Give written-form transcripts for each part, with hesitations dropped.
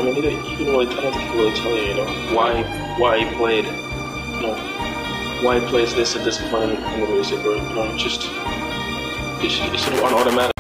mean, he didn't really. I don't think he really tell you, why he played, why he plays this at this point in the music, or just it's sort of on automatic.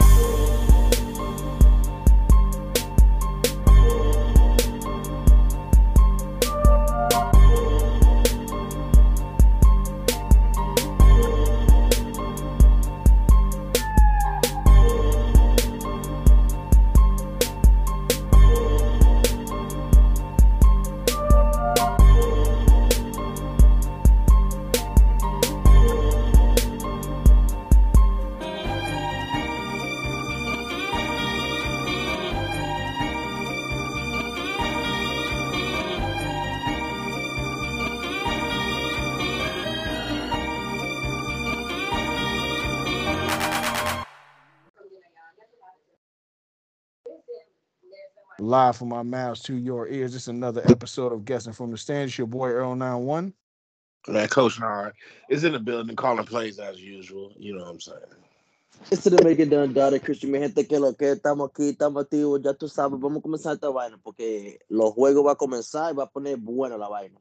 Live from my mouth to your ears. This is another episode of Guessing from the Stands. Your boy Earl 91. Man, Coach Nard is in the building calling plays as usual. You know what I'm saying? Este de Make It Done, Dada Christian, mi gente, que lo que estamos aquí, estamos activos, ya tú sabes, vamos a comenzar esta vaina, porque los juegos va a comenzar y va a poner buena la vaina.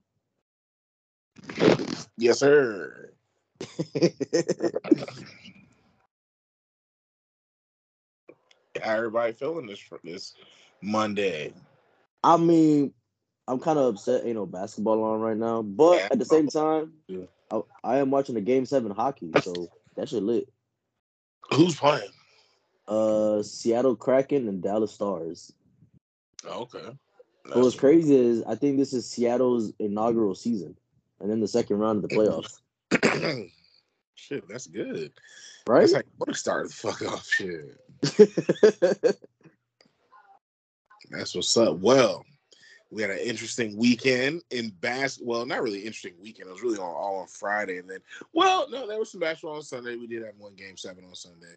Yes, sir. How everybody feeling this Monday? I mean, I'm kind of upset ain't no basketball on right now, but at the same time, I am watching the Game 7 hockey, so that shit lit. Who's playing? Seattle Kraken and Dallas Stars. Okay. But what's crazy is I think this is Seattle's inaugural season, and then the second round of the playoffs. Shit, that's good. Right? That's like what start the fuck off shit. That's what's up. Well, we had an interesting weekend in basketball. Well, not really interesting weekend. It was really all on Friday, and then, there was some basketball on Sunday. We did have one Game 7 on Sunday.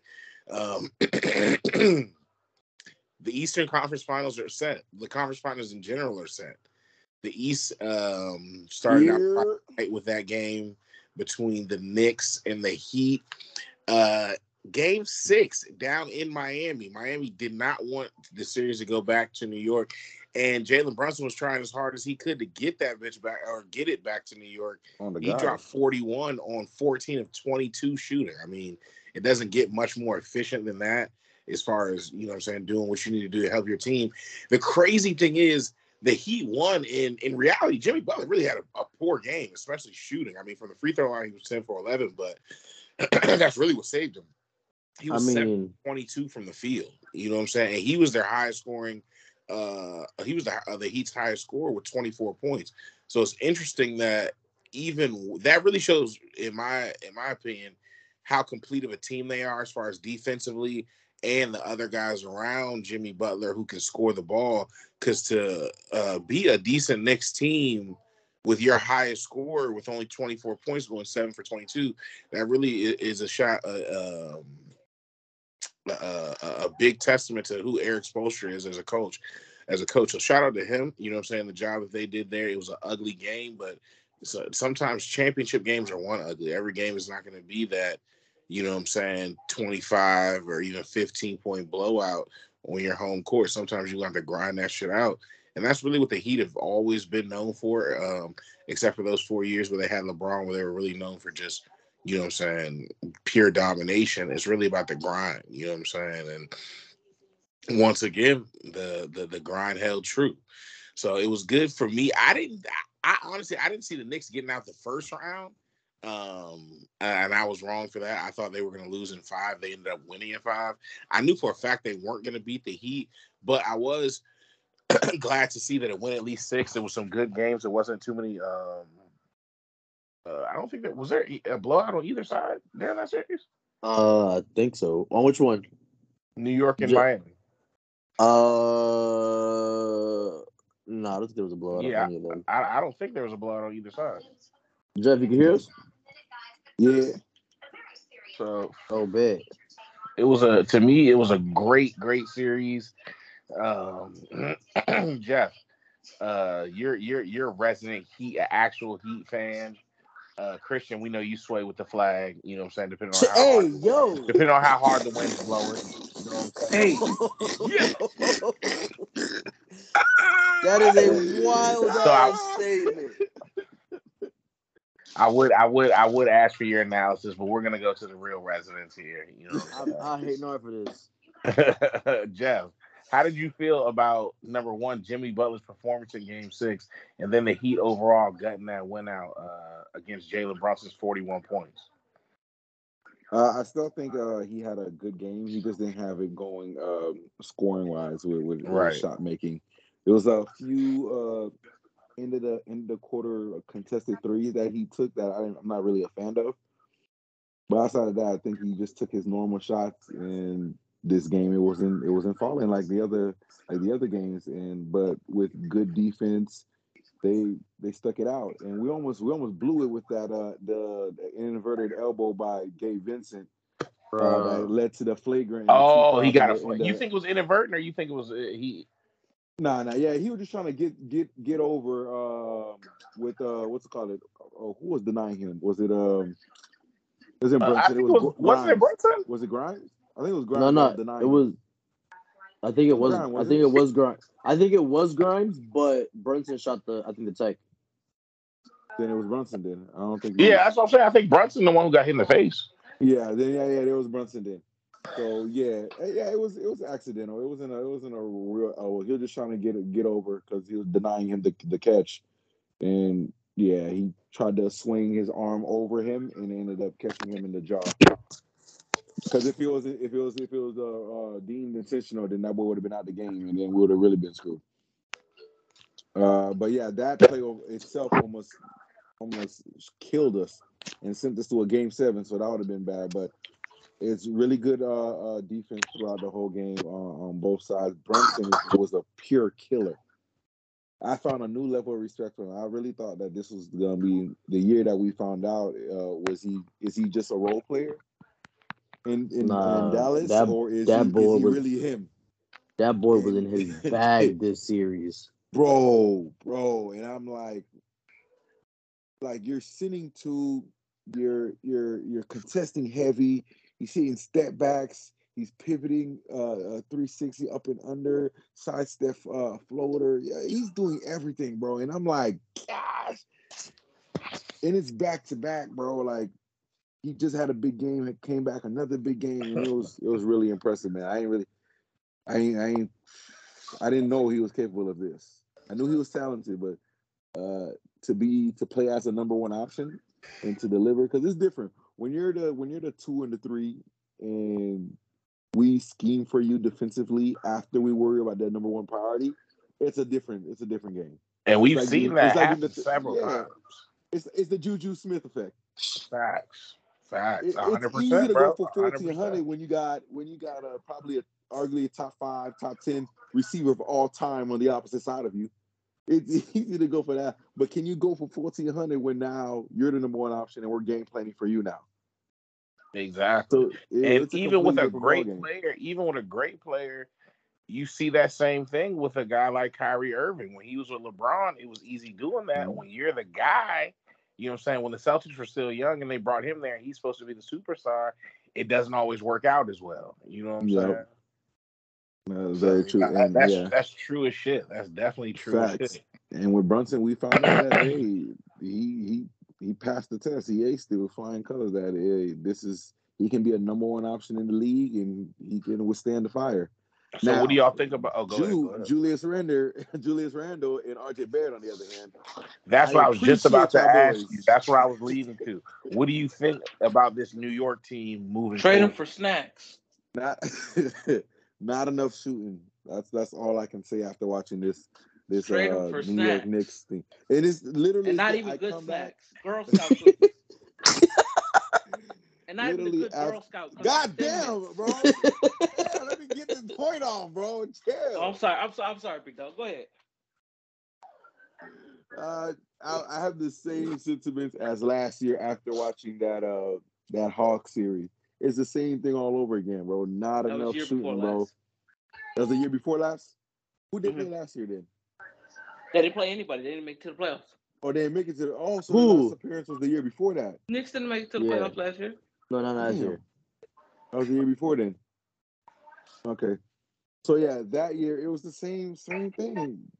The Eastern Conference Finals are set. The conference finals in general are set. The East started out right with that game between the Knicks and the Heat. Game 6 down in Miami. Miami did not want the series to go back to New York, and Jalen Brunson was trying as hard as he could to get that bitch back or get it back to New York. He dropped 41 on 14 of 22 shooting. I mean, it doesn't get much more efficient than that as far as, doing what you need to do to help your team. The crazy thing is the Heat won. In reality, Jimmy Butler really had a poor game, especially shooting. I mean, from the free throw line, he was 10 for 11, but that's really what saved him. He was 7-22 from the field. You know what I'm saying? And he was their highest scoring. He was the Heat's highest scorer with 24 points. So it's interesting that even that really shows, in my opinion, how complete of a team they are as far as defensively and the other guys around Jimmy Butler who can score the ball. Because to be a decent Knicks team with your highest scorer with only 24 points going 7 for 22, that really is a shot. A big testament to who Eric Spoelstra is as a coach. So shout out to him. You know what I'm saying? The job that they did there. It was an ugly game, but sometimes championship games are one ugly. Every game is not going to be that, 25 or even 15-point blowout on your home court. Sometimes you have to grind that shit out. And that's really what the Heat have always been known for, except for those 4 years where they had LeBron, where they were really known for just, pure domination. It's really about the grind, you know what I'm saying? And once again, the grind held true. So it was good for me. I honestly didn't see the Knicks getting out the first round. And I was wrong for that. I thought they were going to lose in 5. They ended up winning in 5. I knew for a fact they weren't going to beat the Heat, but I was glad to see that it went at least 6. There was some good games. There wasn't too many. I don't think was there a blowout on either side during that series. I think so. On which one? New York and Miami. No, I don't think there was a blowout on any of them. I don't think there was a blowout on either side. Jeff, you can hear us? Yeah. So, bad. It was to me, it was a great series. Jeff, you're a resident Heat, actual Heat fan. Christian, we know you sway with the flag. You know what I'm saying? Depending on how hard the wind's blowing. You know what I'm saying? That is a wild So ass statement. I would ask for your analysis, but we're gonna go to the real residents here. You know what I hate Nard for this. I'm saying? Jeff, how did you feel about number one, Jimmy Butler's performance in Game 6, and then the Heat overall gutting that win out against Jalen Brunson's 41 points? I still think he had a good game. He just didn't have it going scoring wise with Right. shot making. There was a few end of the quarter contested threes that he took that I'm not really a fan of. But outside of that, I think he just took his normal shots. And this game, it wasn't falling like the other games. But with good defense, they stuck it out, and we almost blew it with that the inverted elbow by Gabe Vincent that led to the flagrant. Oh, he got a. You think it was inadvertent, or you think it was he? Nah, yeah, he was just trying to get over with what's it called? Who was denying him? Was it Brunson? Wasn't it Brunson? Was it Grimes? I think it was Grimes. No, it was. I think it was. I think it was Grimes. I think it was Grimes, but Brunson shot the tech. Then it was Brunson. Then I don't think. Yeah, that's what I'm saying. I think Brunson the one who got hit in the face. Yeah. Then there was Brunson. Then. So it was accidental. It wasn't a real. He was just trying to get over because he was denying him the catch, and he tried to swing his arm over him and ended up catching him in the jaw. Because if it was deemed intentional, then that boy would have been out the game, and then we would have really been screwed. But yeah, that play itself almost killed us and sent us to a Game 7, so that would have been bad. But it's really good defense throughout the whole game on both sides. Brunson was a pure killer. I found a new level of respect for him. I really thought that this was going to be the year that we found out. Is he just a role player in Dallas, or is he really him? That boy was in his bag this series, bro. And I'm like you're sitting to you're contesting heavy. He's hitting step backs. He's pivoting 360 up and under, sidestep floater. Yeah, he's doing everything, bro. And I'm like, gosh. And it's back to back, bro. Like he just had a big game, it came back another big game, and it was really impressive, man. I didn't know he was capable of this. I knew he was talented, but to play as a number one option and to deliver, because it's different when you're the 2 and the 3 and we scheme for you defensively after we worry about that number one priority. It's a different game. And we've seen that happen several times. It's the Juju Smith effect. Facts. 100%. It's easy to bro. go for 1,400 when you got probably arguably a top 5, top 10 receiver of all time on the opposite side of you. It's easy to go for that, but can you go for 1,400 when now you're the number one option and we're game planning for you now? Exactly. So and even with a great player, you see that same thing with a guy like Kyrie Irving. When he was with LeBron, it was easy doing that. Mm-hmm. When you're the guy, you know what I'm saying? When the Celtics were still young and they brought him there and he's supposed to be the superstar, it doesn't always work out as well. You know what I'm saying? Very true. And that's true as shit. That's definitely true as shit. And with Brunson, we found out that he passed the test. He aced it with flying colors. That he can be a number one option in the league, and he can withstand the fire. So now, what do y'all think about? Oh, go ahead. Julius Randle, and RJ Barrett on the other hand. That's what I was just about to ask you. That's where I was leading to. What do you think about this New York team moving? Trade them for snacks. Not enough shooting. That's all I can say after watching this New snacks. York Knicks thing. It is literally and not even good snacks. Girl Scout cookies. And not even the good Girl Scout cookies. God damn, bro. Let me get this point off, bro. Chill. Oh, I'm sorry, Big Dog. Go ahead. I have the same sentiments as last year after watching that Hawks series. It's the same thing all over again, bro. Not enough shooting, bro. That was the year before last? Who did play last year then? They didn't play anybody. They didn't make it to the playoffs. Oh, they didn't make it to the... Oh, so the last appearance was the year before that. Knicks didn't make it to the playoffs last year. No, not last year. That was the year before then. Okay. So, yeah, that year, it was the same thing.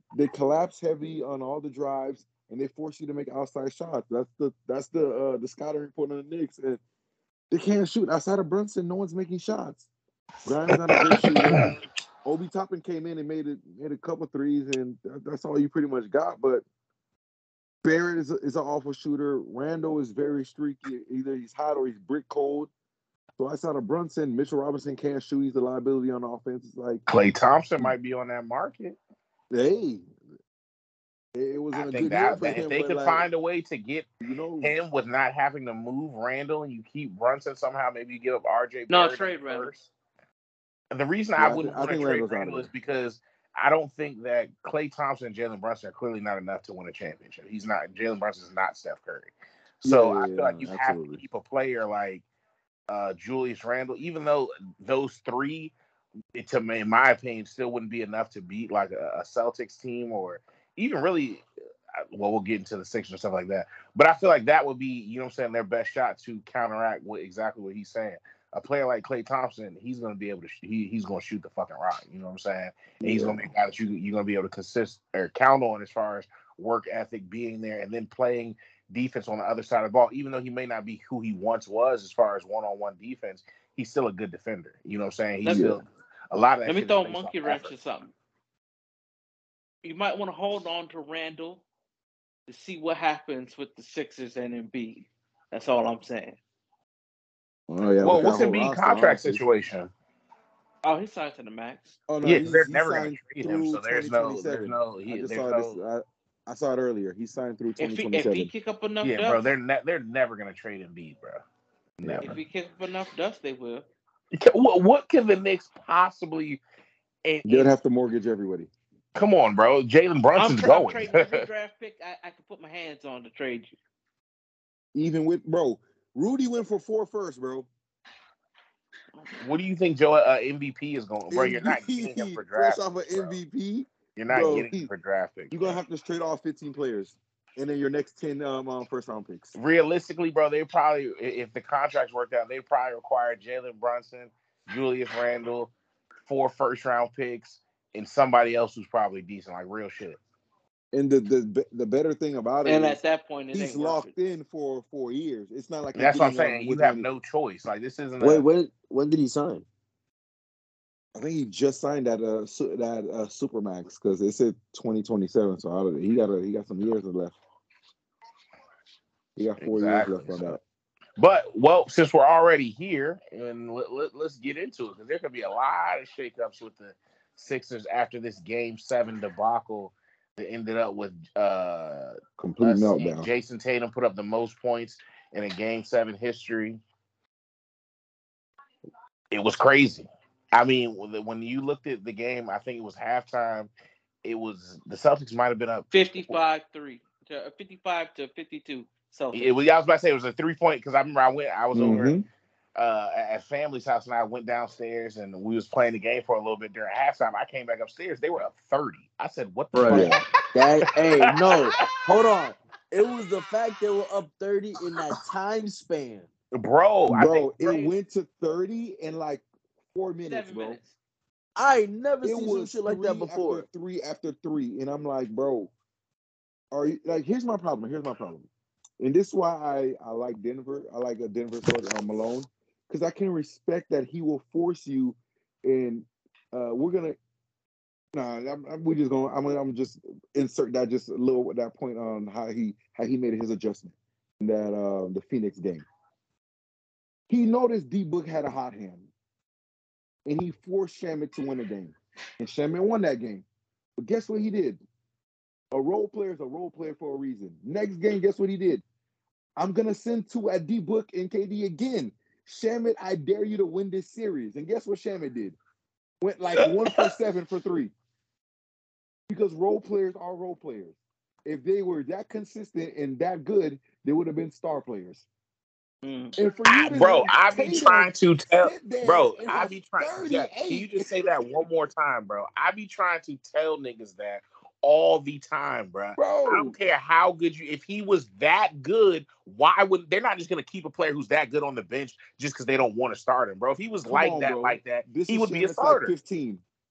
they collapse heavy on all the drives, and they force you to make outside shots. That's the scouting report on the Knicks, and they can't shoot outside of Brunson. No one's making shots. Grimes not a great shooter. Obi Toppin came in and made a couple threes, and that's all you pretty much got. But Barrett is an awful shooter. Randall is very streaky. Either he's hot or he's brick cold. So outside of Brunson, Mitchell Robinson can't shoot. He's a liability on offense. It's like Klay Thompson might be on that market. Hey, it wasn't a good year for him. If they could find a way to get him with not having to move Randall, and you keep Brunson somehow, maybe you give up RJ. No, Barrett trade Randall. And the reason I wouldn't want to trade Randall is because I don't think that Klay Thompson and Jalen Brunson are clearly not enough to win a championship. He's not. Jalen Brunson is not Steph Curry. So I feel like you have to keep a player like Julius Randle, even though those three, to me, in my opinion, still wouldn't be enough to beat like a Celtics team or even really. Well, we'll get into the Sixers and stuff like that. But I feel like that would be, you know what I'm saying, their best shot to counteract exactly what he's saying. A player like Klay Thompson, he's going to be able to he's going to shoot the fucking rock. You know what I'm saying? And he's going to be a guy that you're going to be able to count on as far as work ethic, being there, and then playing defense on the other side of the ball. Even though he may not be who he once was as far as one-on-one defense, he's still a good defender. You know what I'm saying? He's still a lot of that. Let me throw a monkey wrench or something. You might want to hold on to Randall to see what happens with the Sixers and Embiid. That's all I'm saying. Oh, yeah, well, what's Embiid's contract situation? Oh, he signed to the max. Oh no, yeah, they're never going to trade him. So I saw it earlier. He signed through 2027. If he kick up enough dust, bro, they're never going to trade Embiid, bro. Never. If he kick up enough dust, they will. What can the Knicks possibly? They'd have to mortgage everybody. Come on, bro. Jalen Brunson's going. I'm trading every draft pick I can put my hands on to trade you. Even with Rudy went for 4 first, bro. What do you think, Joe? MVP is going, bro? You're not getting him for draft. Fresh off of MVP, you're not getting him for draft pick. You're gonna have to trade off 15 players, and then your next 10 first round picks. Realistically, bro, they probably, if the contracts worked out, they probably require Jalen Brunson, Julius Randle, 4 first round picks, and somebody else who's probably decent, like real shit. And the better thing about it, and at that point, he's locked in for 4 years. It's not like that's what I'm saying. You have no choice. Like this isn't. When did he sign? I think he just signed that Supermax because it said 2027. So he got some years left. He got 4 years left on that. But since we're already here, and let's get into it because there could be a lot of shakeups with the Sixers after this Game 7 debacle. That ended up with complete meltdown. Jason Tatum put up the most points in a Game 7 history. It was crazy. I mean, when you looked at the game, I think it was halftime. It was the Celtics might have been up 55 to 52. Celtics. I was about to say it was a 3-point because I remember I was over at family's house and I went downstairs and we was playing the game for a little bit during halftime. I came back upstairs. They were up 30. I said, "What the fuck?" Hey, no, hold on. It was the fact they were up 30 in that time span, bro. It went to 30 in like 4 minutes, 7 bro. minutes. I ain't never seen some shit like that before. After three, and I'm like, bro, are you like? Here's my problem. And this is why I like Denver. I like a Denver coach, Malone, because I can respect that he will force you. And we're gonna. I'm just insert that just a little that point on how he made his adjustment in that the Phoenix game. He noticed D-Book had a hot hand, and he forced Shamet to win the game, and Shamet won that game. But guess what he did? A role player is a role player for a reason. Next game, guess what he did? I'm going to send 2 at D-Book and KD again. Shamet, I dare you to win this series. And guess what Shamet did? Went like 1 for 7 for 3. Because role players are role players. If they were that consistent and that good, they would have been star players. And for you to I be trying to tell, bro. I be trying. Yeah, can you just say that one more time, bro? I be trying to tell niggas that all the time, bro. I don't care how good if he was that good, why would they're not just gonna keep a player who's that good on the bench just because they don't want to start him, bro? If he was like that, he would be a starter. Like 15.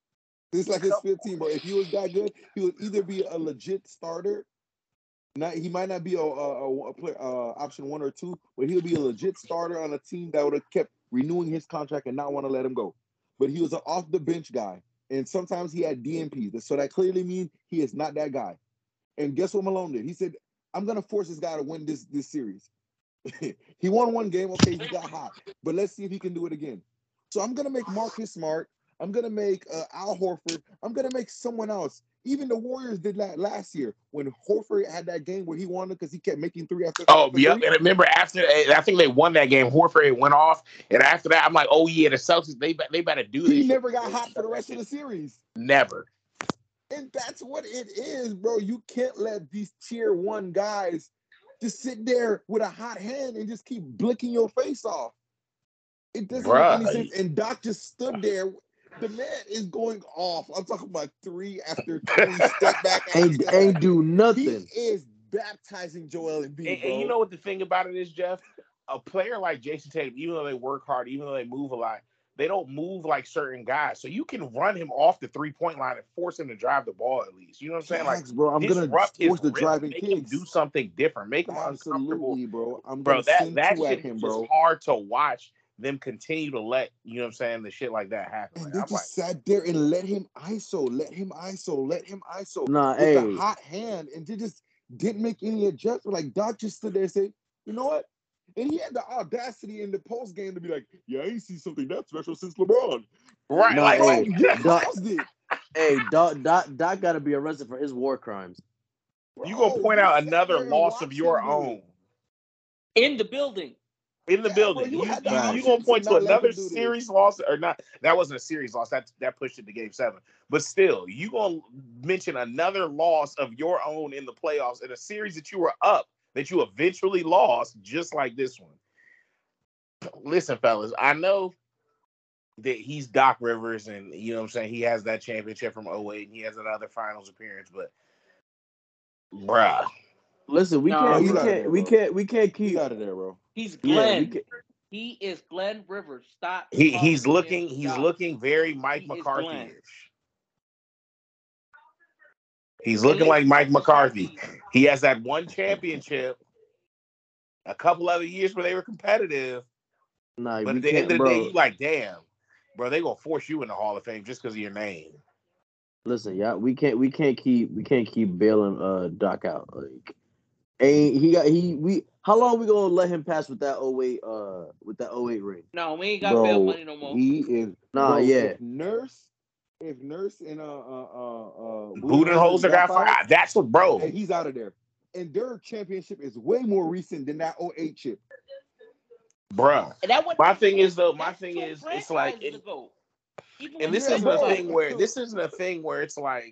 This is like his 15, bro. If he was that good, he would either be a legit starter. He might not be a player, option 1 or 2, but he'll be a legit starter on a team that would have kept renewing his contract and not want to let him go. But he was an off the bench guy, and sometimes he had DNPs. So that clearly means he is not that guy. And guess what Malone did? He said, "I'm gonna force this guy to win this series." He won one game. Okay, he got hot, but let's see if he can do it again. So I'm gonna make Marcus Smart. I'm gonna make Al Horford. I'm gonna make someone else. Even the Warriors did that last year when Horford had that game where he won because he kept making three after. Oh, yep. And remember, after I think they won that game, Horford went off, and after that, I'm like, oh yeah, the Celtics they better do this. He never got hot for the rest of the series. Never. And that's what it is, bro. You can't let these tier 1 guys just sit there with a hot hand and just keep blicking your face off. It doesn't make any sense. And Doc just stood there. The man is going off. I'm talking about 3 after 3 step back. Ain't do nothing. He is baptizing Joel Embiid, bro. And you know what the thing about it is, Jeff? A player like Jason Tatum, even though they work hard, even though they move a lot, they don't move like certain guys. So you can run him off the 3-point line and force him to drive the ball at least. You know what I'm saying? Like, bro, I'm gonna force the driving make kicks. him do something different. Make him uncomfortable, bro. I'm bro. That That shit shit him, is bro. hard to watch them continue to let, you know what I'm saying, the shit like that happen. And they just sat there and let him ISO. Nah, with the hot hand, and they just didn't make any adjustment. Like, Doc just stood there and said, you know what? And he had the audacity in the post game to be like, yeah, I ain't see something that special since LeBron. Right. Nah, like, you caused it. Hey, Doc got to be arrested for his war crimes. You gonna point out another loss of your own in the building. In the building, bro, you gonna point to another series loss or not? That wasn't a series loss. That pushed it to Game 7. But still, you gonna mention another loss of your own in the playoffs in a series that you were up, that you eventually lost, just like this one. Listen, fellas, I know that he's Doc Rivers, and you know what I'm saying, he has that championship from 2008, and he has another finals appearance, but bruh. Listen, we can't keep out of there, bro. He's Glenn. He is Glenn Rivers. Stop. He's looking very Mike McCarthy-ish. He's looking like Mike McCarthy. He has that one championship, a couple other years where they were competitive. Nah, but at the end of the day, you like, damn, bro, they gonna force you in the Hall of Fame just because of your name. Listen, yeah, we can't keep bailing Doc out. Like, how long we gonna let him pass with that 08 ring? No, we ain't got bail money no more. He is If Nurse and Budenholzer got fired. That's what, bro. And he's out of there. And their championship is way more recent than that 08 chip. Bruh. My thing is, it's like, and this isn't a thing where it's like,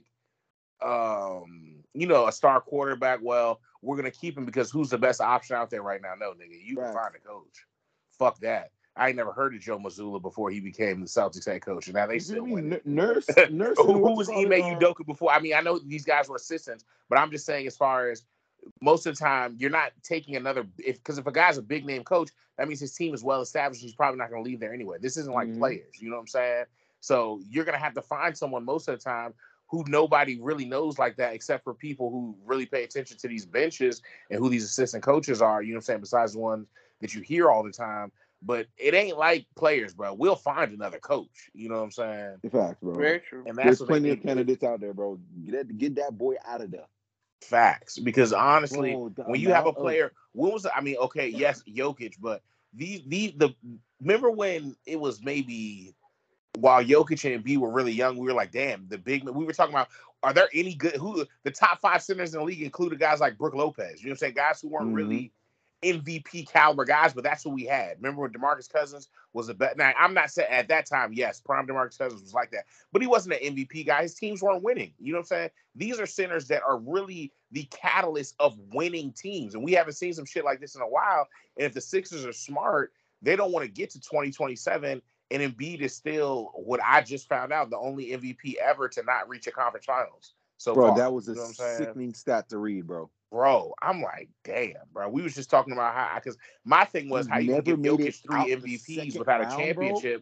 a star quarterback. Well, we're gonna keep him because who's the best option out there right now? No, nigga, you can find a coach. Fuck that. I ain't never heard of Joe Mazzulla before he became the Celtics head coach, and now they still win. Nurse. Who was Ime Udoka before? I mean, I know these guys were assistants, but I'm just saying, as far as most of the time, you're not taking another. Because if a guy's a big name coach, that means his team is well established. He's probably not going to leave there anyway. This isn't like players, you know what I'm saying? So you're going to have to find someone most of the time who nobody really knows like that, except for people who really pay attention to these benches and who these assistant coaches are, you know what I'm saying, besides the ones that you hear all the time. But it ain't like players, bro. We'll find another coach. You know what I'm saying? Facts, bro. Very true. And that's There's plenty of candidates out there, bro. Get that boy out of there. Facts. Because honestly, when you have a player, yes, Jokic, but remember when it was maybe while Jokic and Embiid were really young, we were like, damn, we were talking about, are there any good, the top 5 centers in the league included guys like Brook Lopez, you know what I'm saying? Guys who weren't really MVP caliber guys, but that's what we had. Remember when DeMarcus Cousins was a bet? Now, I'm not saying at that time, yes, prime DeMarcus Cousins was like that, but he wasn't an MVP guy. His teams weren't winning. You know what I'm saying? These are centers that are really the catalyst of winning teams, and we haven't seen some shit like this in a while. And if the Sixers are smart, they don't want to get to 2027, and Embiid is still, what I just found out, the only MVP ever to not reach a conference finals. So bro, far, that was a sickening stat to read, bro. Bro, I'm like, damn, bro. We was just talking about how, because my thing was how you can give Jokic 3 MVPs without a championship,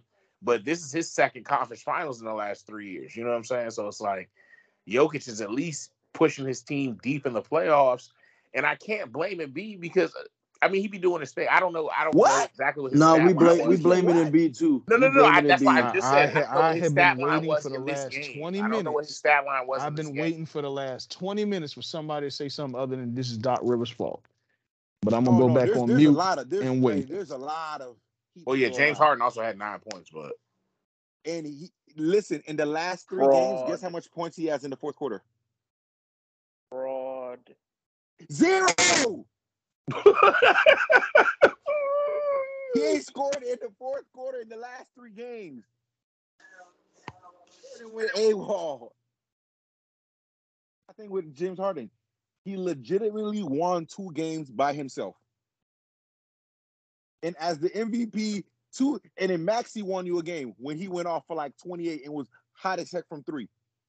but this is his second conference finals in the last 3 years. You know what I'm saying? So it's like Jokic is at least pushing his team deep in the playoffs, and I can't blame Embiid because I mean he be doing his thing. I don't know exactly what his No, stat we line was. blaming Embiid too. No. That's why I just said I have been waiting for the in this last game. 20 I minutes. don't know what his stat line was. I've been waiting for the last 20 minutes for somebody to say something other than this is Doc Rivers' fault. But I'm gonna go back on mute and wait. There's a lot of. Well, yeah, James Harden also had 9 points, but and listen, in the last 3 games, guess how much points he has in the fourth quarter? Fraud. 0. He ain't scored in the fourth quarter in the last 3 games. With AWOL. I think with James Harden, he legitimately won 2 games by himself. And as the MVP, and then Maxey won you a game when he went off for like 28 and was hot as heck from 3.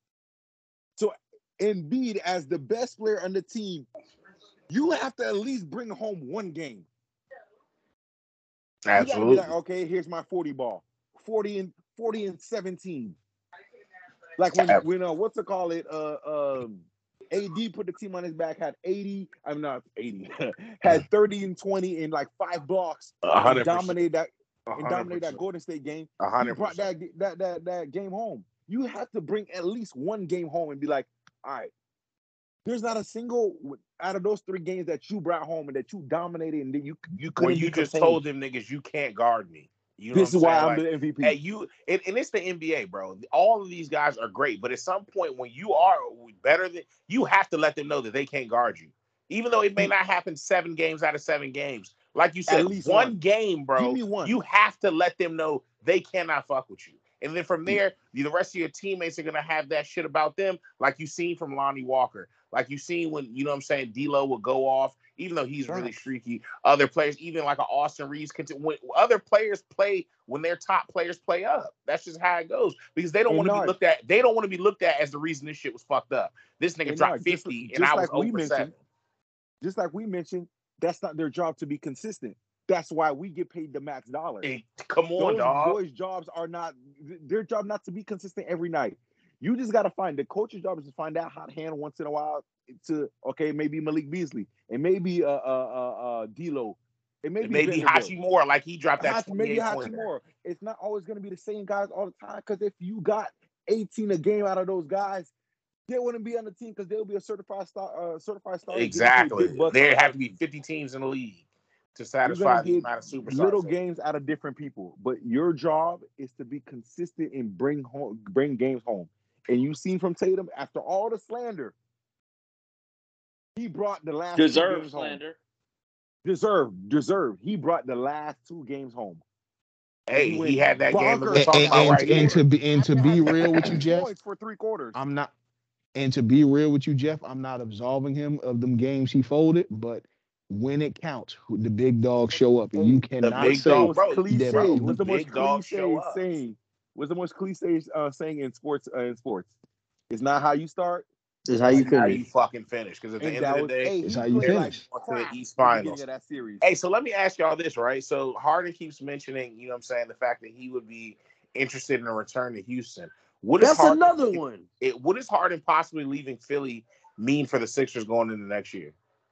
So Embiid, as the best player on the team, you have to at least bring home 1 game. Absolutely. You gotta be like, okay, here's my 40 ball. 40 and 17. Like when what's it call it? AD put the team on his back, had 80. I'm not 80. Had 30 and 20 in like 5 blocks. 100%. And dominate that Golden State game. 100%. He brought that game home. You have to bring at least 1 game home and be like, all right, there's not a single out of those 3 games that you brought home and that you dominated and that you couldn't. When you just told them niggas you can't guard me. You know this is why I'm the MVP. Hey, and it's the NBA, bro. All of these guys are great, but at some point when you are better than, you have to let them know that they can't guard you. Even though it may not happen 7 games out of 7 games. Like you said, at least one game, bro. Give me 1. You have to let them know they cannot fuck with you. And then from there, the rest of your teammates are going to have that shit about them, like you seen from Lonnie Walker. Like you seen when, you know what I'm saying, D'Lo would go off, even though he's really streaky. Other players, even like an Austin Reeves, when other players play, when their top players play up. That's just how it goes. Because they don't want to be looked at. They don't want to be looked at as the reason this shit was fucked up. This nigga dropped 50 and I was 0-7. Just like we mentioned, that's not their job to be consistent. That's why we get paid the max dollar. Hey, come on, dog. Boys' jobs are not their job not to be consistent every night. You just got to find the coach's job is to find that hot hand once in a while to maybe Malik Beasley and maybe D'Lo. It maybe Hachimura, like he dropped that 28 maybe Hachimura. It's not always going to be the same guys all the time because if you got 18 a game out of those guys, they wouldn't be on the team because they'll be a certified star. Exactly. There have to be 50 teams in the league to satisfy the amount of superstars. Little games out of different people, but your job is to be consistent and bring games home. And you've seen from Tatum after all the slander, he brought the last 2 games slander. Home. Deserved. He brought the last 2 games home. Hey, he had that game that we're talking about right here. And to be real with you, Jeff, for 3 quarters. And to be real with you, Jeff, I'm not absolving him of them games he folded, but when it counts, the big dogs show up, and you cannot say that. What's the most cliche saying in sports? It's not how you start. It's how you finish. How you fucking finish. Because at the end of the day, it's how you finish. To the East Finals. That series. Hey, so let me ask y'all this, right? So Harden keeps mentioning, you know what I'm saying, the fact that he would be interested in a return to Houston. That's another one. What is Harden possibly leaving Philly mean for the Sixers going into next year?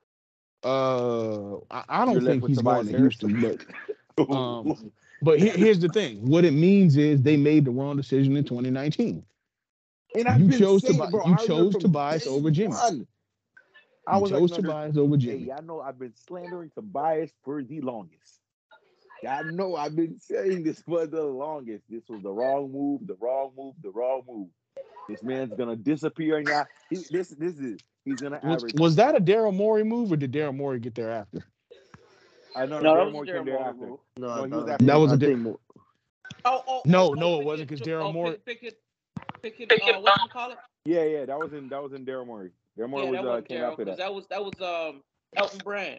I don't think he's going to Houston, but here's the thing. What it means is they made the wrong decision in 2019. And you chose Tobias over Jimmy. You chose Tobias over Jimmy. Hey, I know I've been slandering Tobias for the longest. I know I've been saying this for the longest. This was the wrong move. This man's gonna disappear, and he's gonna average. Was that a Daryl Morey move, or did Daryl Morey get there after? I know Daryl Morey came there after. That was a Daryl. No, it wasn't because Daryl Morey. Pickett, what do you call it? Yeah, that was in Daryl Morey. Daryl Morey came after that. That was Elton Brand.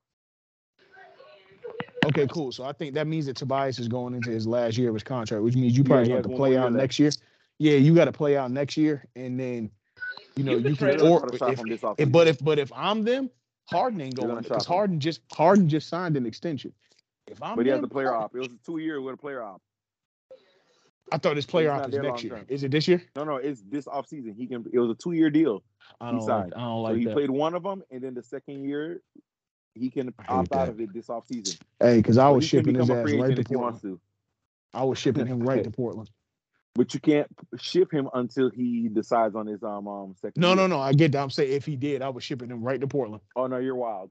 Okay, cool. So I think that means that Tobias is going into his last year of his contract, which means you probably have to play out next year. Yeah, you got to play out next year, and then you can. But if I'm them, Harden ain't going because Harden just signed an extension. But he has a player op. It was a 2-year with a player op. I thought his player option is next year. Is it this year? No, it's this offseason. It was a 2-year deal. I don't like so he played one of them, and then the second year he can opt out of it this offseason. Hey, because I was shipping his ass right to if he wants to. I was shipping him right to Portland. But you can't ship him until he decides on his second year. No. I get that. I'm saying if he did, I was shipping him right to Portland. Oh no, you're wild.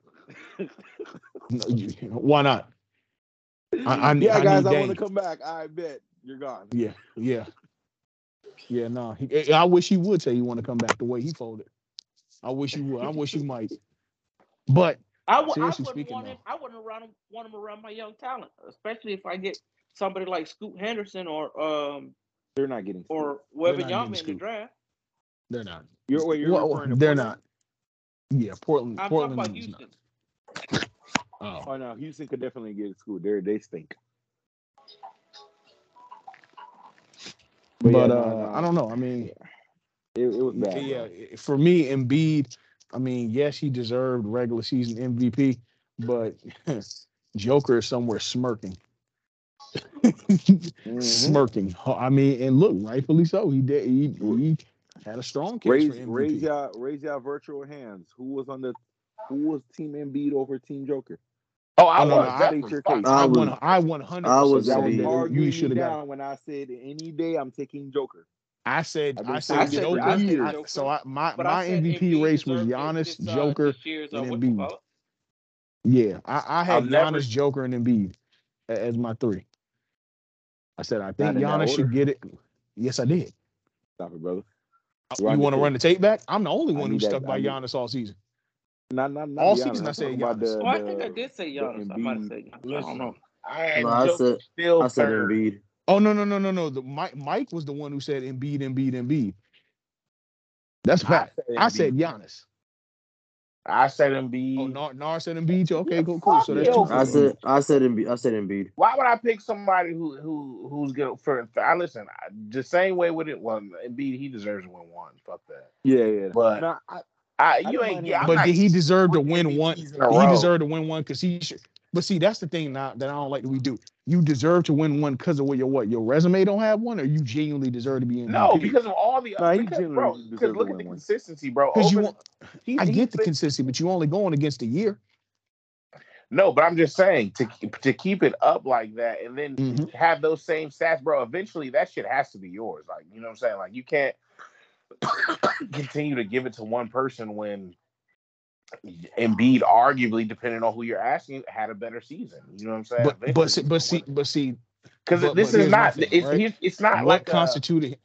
Why not? I guys, I want to come back. I bet you're gone. Yeah. No. I wish he would say he want to come back the way he folded. I wish he would. I wish he might. But I wouldn't want him around my young talent, especially if I get somebody like Scoot Henderson or they're not getting Scoot. Or Wembanyama in the draft. They're not. They're not. Yeah, Portland. I'm Portland talking about Houston. Oh no, Houston could definitely get Scoot. They stink. But I don't know. I mean, it was bad. Yeah, for me, Embiid. I mean, yes, he deserved regular season MVP, but Joker is somewhere smirking. Smirking. I mean, and look, rightfully so. He did. He had a strong case for MVP. Raise your virtual hands. Who was Team Embiid over Team Joker? Oh, I won. I 100%. You should have got when I said any day I'm taking Joker. I said Joker. So my MVP race was Giannis, Joker, and Embiid. Yeah, I had Giannis, Joker, and Embiid as my three. I said I think Giannis should get it. Yes, I did. Stop it, brother. You want to run the tape back? I'm the only one who stuck by Giannis all season. Not all season. I said Giannis. I think I did say Giannis. I might have said Giannis. I don't know. I said Embiid. Oh no. Mike was the one who said Embiid. That's fact. I said Giannis. I said Embiid. Oh, Nar said Embiid too. Okay, cool. So that's two. I said Embiid. Why would I pick somebody who's good for? I listen. The same way with it. Well, Embiid, he deserves to win one. Fuck that. Yeah. But But did he deserve to win one? He deserved to win one because he should. But see, that's the thing now that I don't like that we do. You deserve to win one because of your resume don't have one, or you genuinely deserve to be in. No, because of all the because look at the consistency, bro. I get the consistency, but you only going against a year. No, but I'm just saying to keep it up like that and then have those same stats, bro. Eventually, that shit has to be yours. Like, you know what I'm saying? Like, you can't continue to give it to one person when Embiid, arguably, depending on who you're asking, had a better season. You know what I'm saying? But see, because this is not. It's not what constituted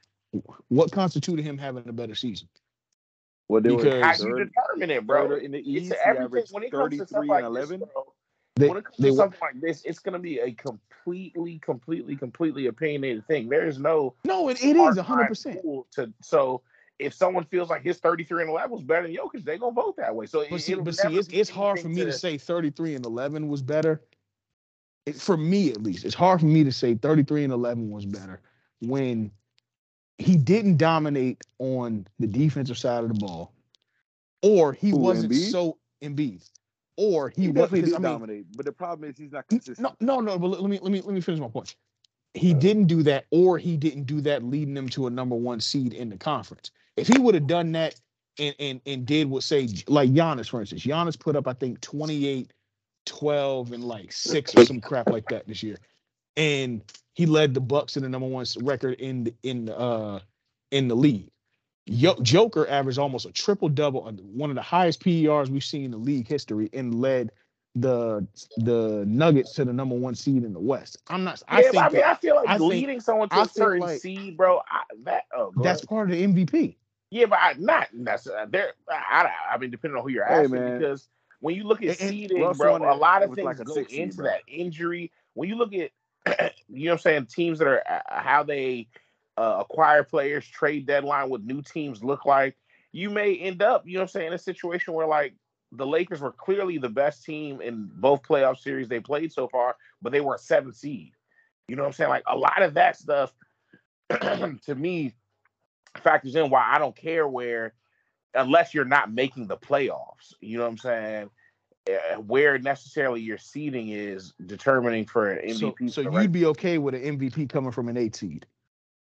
him having a better season. Well, how you determine it, bro. In the East, when it comes to stuff like this, bro, when it comes to something like this, it's going to be a completely opinionated thing. There is no. It is 100%. So if someone feels like his 33 and 11 was better than Jokic, they're gonna vote that way. So it's hard for me to say 33 and 11 was better. For me, at least, it's hard for me to say 33 and 11 was better when he didn't dominate on the defensive side of the ball, or he wasn't Embiid? so Embiid, or he definitely did dominate. But the problem is he's not consistent. No. But let me finish my point. He didn't do that, or he didn't do that leading them to a number one seed in the conference. If he would have done that and did what, say, like Giannis, for instance, Giannis put up, I think, 28, 12, and like 6 or some crap like that this year. And he led the Bucks to the number one record in the league. Joker averaged almost a triple-double, one of the highest PERs we've seen in the league history, and led the Nuggets to the number one seed in the West. I feel like leading someone to a certain seed, bro. That's part of the MVP. Yeah, but there. I mean, depending on who you're asking, because when you look at seeding, bro, a lot of things go into that injury. When you look at, you know what I'm saying, teams that are how they acquire players, trade deadline, what new teams look like, you may end up, you know what I'm saying, in a situation where like the Lakers were clearly the best team in both playoff series they played so far, but they were a 7th seed. You know what I'm saying? Like a lot of that stuff to me factors in why I don't care unless you're not making the playoffs, you know what I'm saying? Where necessarily your seeding is determining for an MVP. So you'd be okay with an MVP coming from an 8 seed?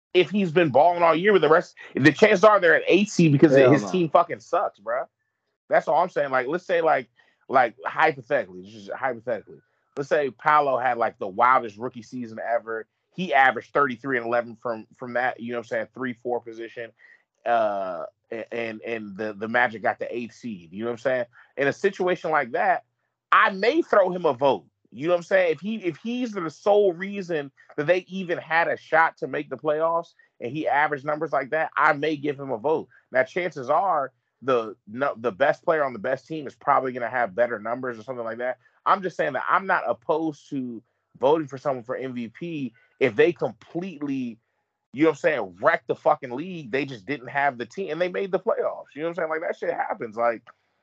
if he's been balling all year with the chances are they're at 8 seed because his team fucking sucks, bro. That's all I'm saying. Like, let's say like hypothetically, just hypothetically, let's say Paolo had like the wildest rookie season ever. He averaged 33 and 11 from that, you know what I'm saying, 3-4 position. And the Magic got the 8th seed. You know what I'm saying? In a situation like that, I may throw him a vote. You know what I'm saying? If he's the sole reason that they even had a shot to make the playoffs and he averaged numbers like that, I may give him a vote. Now, chances are the best player on the best team is probably going to have better numbers or something like that. I'm just saying that I'm not opposed to voting for someone for MVP if they completely, you know what I'm saying, wrecked the fucking league. They just didn't have the team and they made the playoffs. You know what I'm saying? Like, that shit happens. Like,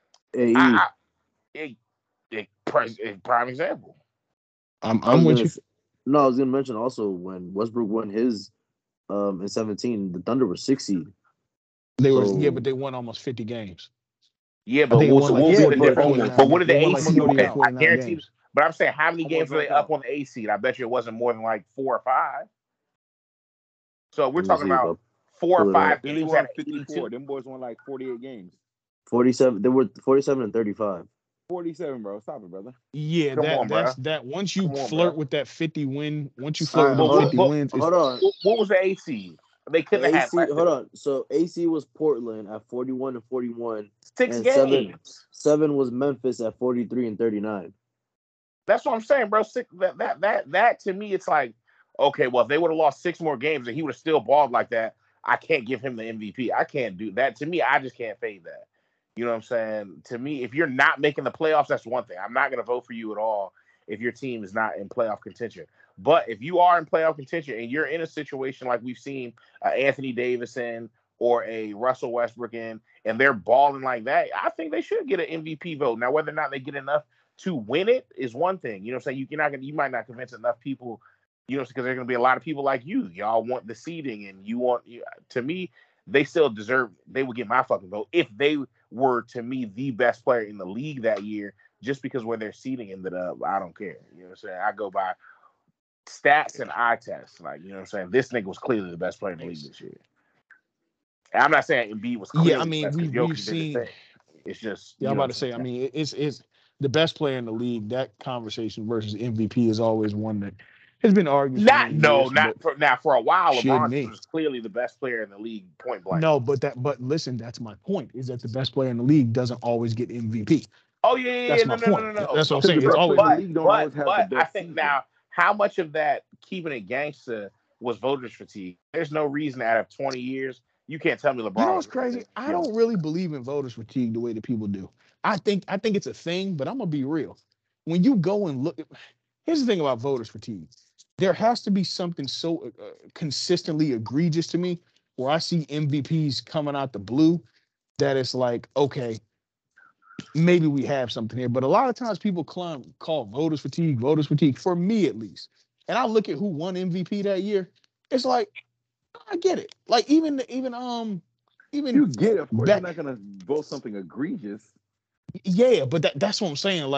prime example. I'm with you. No, I was gonna mention also when Westbrook won his in 17, the Thunder were 6 seed. But they won almost 50 games. Yeah, but what did the A seed win? I guarantee. Games. But I'm saying, how many games were they up on the A seed? I bet you it wasn't more than like 4 or 5. So we're talking about 4 or 5 games. They won 54. Them boys won like 48 games. 47. They were 47 and 35. 47, bro. Stop it, brother. Yeah, that's that. Once you flirt with that 50 win, once you flirt with 50 wins, hold on. What was the A seed? They couldn't have had. Hold on. So AC was Portland at 41 and 41. 6 games. 7 was Memphis at 43 and 39. That's what I'm saying, bro. That to me, it's like, okay, well, if they would have lost 6 more games and he would have still balled like that, I can't give him the MVP. I can't do that. To me, I just can't fade that. You know what I'm saying? To me, if you're not making the playoffs, that's one thing. I'm not going to vote for you at all if your team is not in playoff contention. But if you are in playoff contention and you're in a situation like we've seen Anthony Davidson or a Russell Westbrook in, and they're balling like that, I think they should get an MVP vote. Now, whether or not they get enough to win it is one thing. You know what I'm saying? You might not convince enough people, you know, because there's going to be a lot of people like you. Y'all want the seeding, and to me, they still deserve, they would get my fucking vote if they were, to me, the best player in the league that year. Just because where their seeding ended up, I don't care. You know what I'm saying? I go by stats and eye tests. Like, you know what I'm saying? This nigga was clearly the best player in the league this year. And I'm not saying Embiid was clearly the best. We've seen. It's just. Yeah, I'm about to say. I mean, it's the best player in the league. That conversation versus MVP is always one that has been argued. For a while, LeBron was clearly the best player in the league, point blank. No, but listen, that's my point. Is that the best player in the league doesn't always get MVP. Oh yeah, that's my point. No. That's what I'm saying. It's always but I think now, how much of that keeping it gangster was voters fatigue? There's no reason out of 20 years you can't tell me LeBron. You know what's crazy? I don't really believe in voters fatigue the way that people do. I think it's a thing, but I'm gonna be real. When you go and look, here's the thing about voters fatigue. There has to be something so consistently egregious to me where I see MVPs coming out the blue that it's like, okay, maybe we have something here. But a lot of times people call voters fatigue, for me at least. And I look at who won MVP that year. It's like, I get it. Like even you get it. Of course, you're not gonna vote something egregious. Yeah, but that's what I'm saying.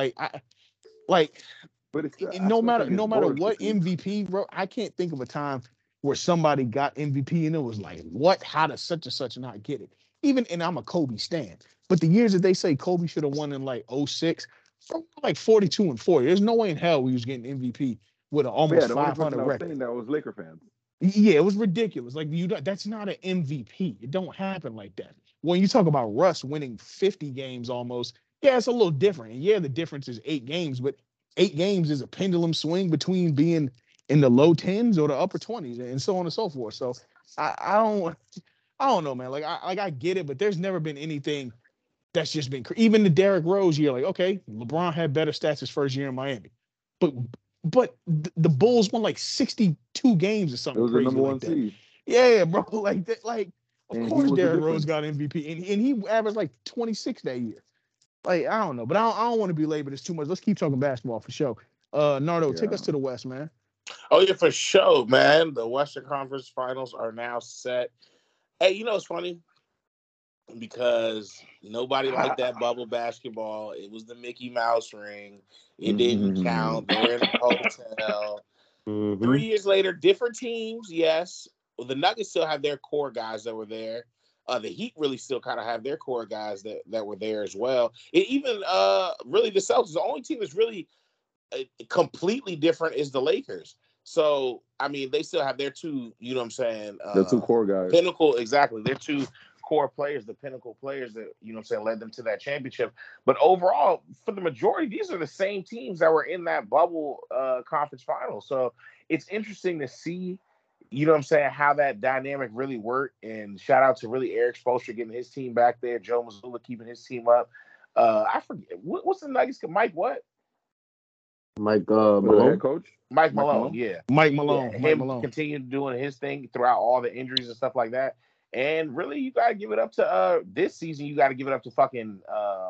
But it's still, no matter what MVP, bro, I can't think of a time where somebody got MVP and it was like, what? How does such and such not get it? And I'm a Kobe stan. But the years that they say Kobe should have won in like 06, like 42 and 40. There's no way in hell we was getting MVP with an almost 500 record. That was Laker fans. Yeah, it was ridiculous. Like that's not an MVP. It don't happen like that. When you talk about Russ winning 50 games almost, yeah, it's a little different. And yeah, the difference is 8 games, but 8 games is a pendulum swing between being in the low 10s or the upper 20s and so on and so forth. So I don't know, man. I get it, but there's never been anything that's just been even the Derrick Rose year. Like, okay, LeBron had better stats his first year in Miami, but the Bulls won like 62 games or something. It was crazy the number 1 seed. Yeah, bro. Like that. Like, of course, Derrick Rose got MVP, and he averaged like 26 that year. Like, I don't know, but I don't want to belabor this too much. Let's keep talking basketball for sure. Nardo, take us to the West, man. Oh yeah, for sure, man. The Western Conference Finals are now set. Hey, you know what's funny? Because nobody liked that bubble basketball. It was the Mickey Mouse ring. It didn't count. They're in a hotel. 3 years later, different teams, yes. the Nuggets still have their core guys that were there. The Heat really still kind of have their core guys that were there as well. Even really the Celtics, the only team that's really completely different is the Lakers. So, I mean, they still have their two, you know what I'm saying? The two core guys. Pinnacle, exactly. They're two core players, the pinnacle players that, you know what I'm saying, led them to that championship. But overall, for the majority, these are the same teams that were in that bubble conference final. So it's interesting to see, you know what I'm saying, how that dynamic really worked. And shout out to really Eric Spoelstra getting his team back there, Joe Mazzulla keeping his team up. I forget, what's the Nuggets? Mike what? Mike Malone, head coach. Mike Malone, yeah. Mike Malone. Yeah, Mike him Malone. continued doing his thing throughout all the injuries and stuff like that. And really, you got to give it up to this season. You got to give it up to fucking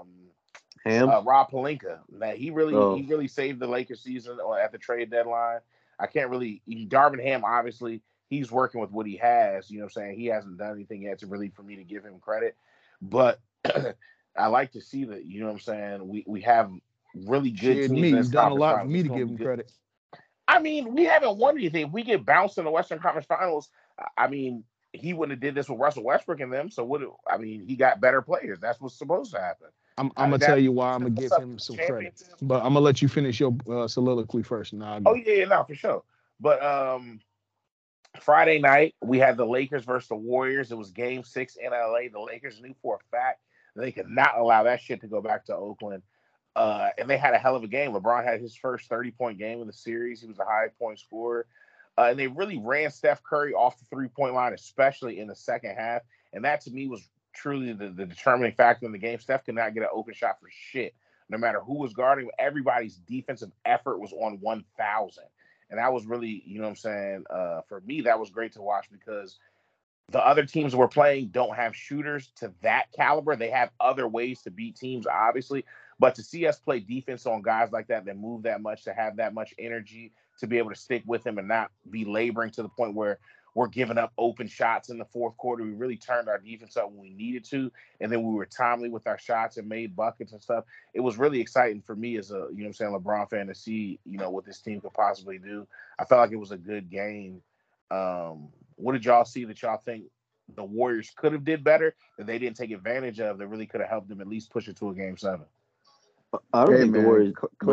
Rob Pelinka. That he really saved the Lakers season at the trade deadline. I can't really. Darvin Ham, obviously, he's working with what he has. You know what I'm saying? He hasn't done anything yet for me to give him credit. But I like to see that. You know what I'm saying? We have really good teams. You've done a lot for me to give him credit. I mean, we haven't won anything. If we get bounced in the Western Conference Finals, I mean, he wouldn't have did this with Russell Westbrook and them. So he got better players. That's what's supposed to happen. I'm gonna tell you why I'm gonna give him some credit, but I'm gonna let you finish your soliloquy first. No, for sure. But Friday night we had the Lakers versus the Warriors. It was Game 6 in LA. The Lakers knew for a fact they could not allow that shit to go back to Oakland. And they had a hell of a game. LeBron had his first 30-point game in the series. He was a high-point scorer. And they really ran Steph Curry off the three-point line, especially in the second half. And that, to me, was truly the determining factor in the game. Steph could not get an open shot for shit. No matter who was guarding him, everybody's defensive effort was on 1,000. And that was really, you know what I'm saying, for me, that was great to watch because the other teams we're playing don't have shooters to that caliber. They have other ways to beat teams, obviously. But to see us play defense on guys like that move that much, to have that much energy, to be able to stick with them and not be laboring to the point where we're giving up open shots in the fourth quarter. We really turned our defense up when we needed to. And then we were timely with our shots and made buckets and stuff. It was really exciting for me as a, you know what I'm saying, LeBron fan to see, you know, what this team could possibly do. I felt like it was a good game. What did y'all see that y'all think the Warriors could have did better that they didn't take advantage of that really could have helped them at least push it to a Game 7? I don't think the Warriors. The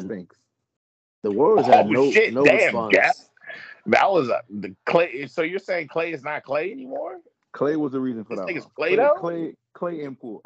Warriors had no response. Yeah. That was the Clay. So you're saying Clay is not Clay anymore? Clay was the reason for that. This nigga's Clay and Poole.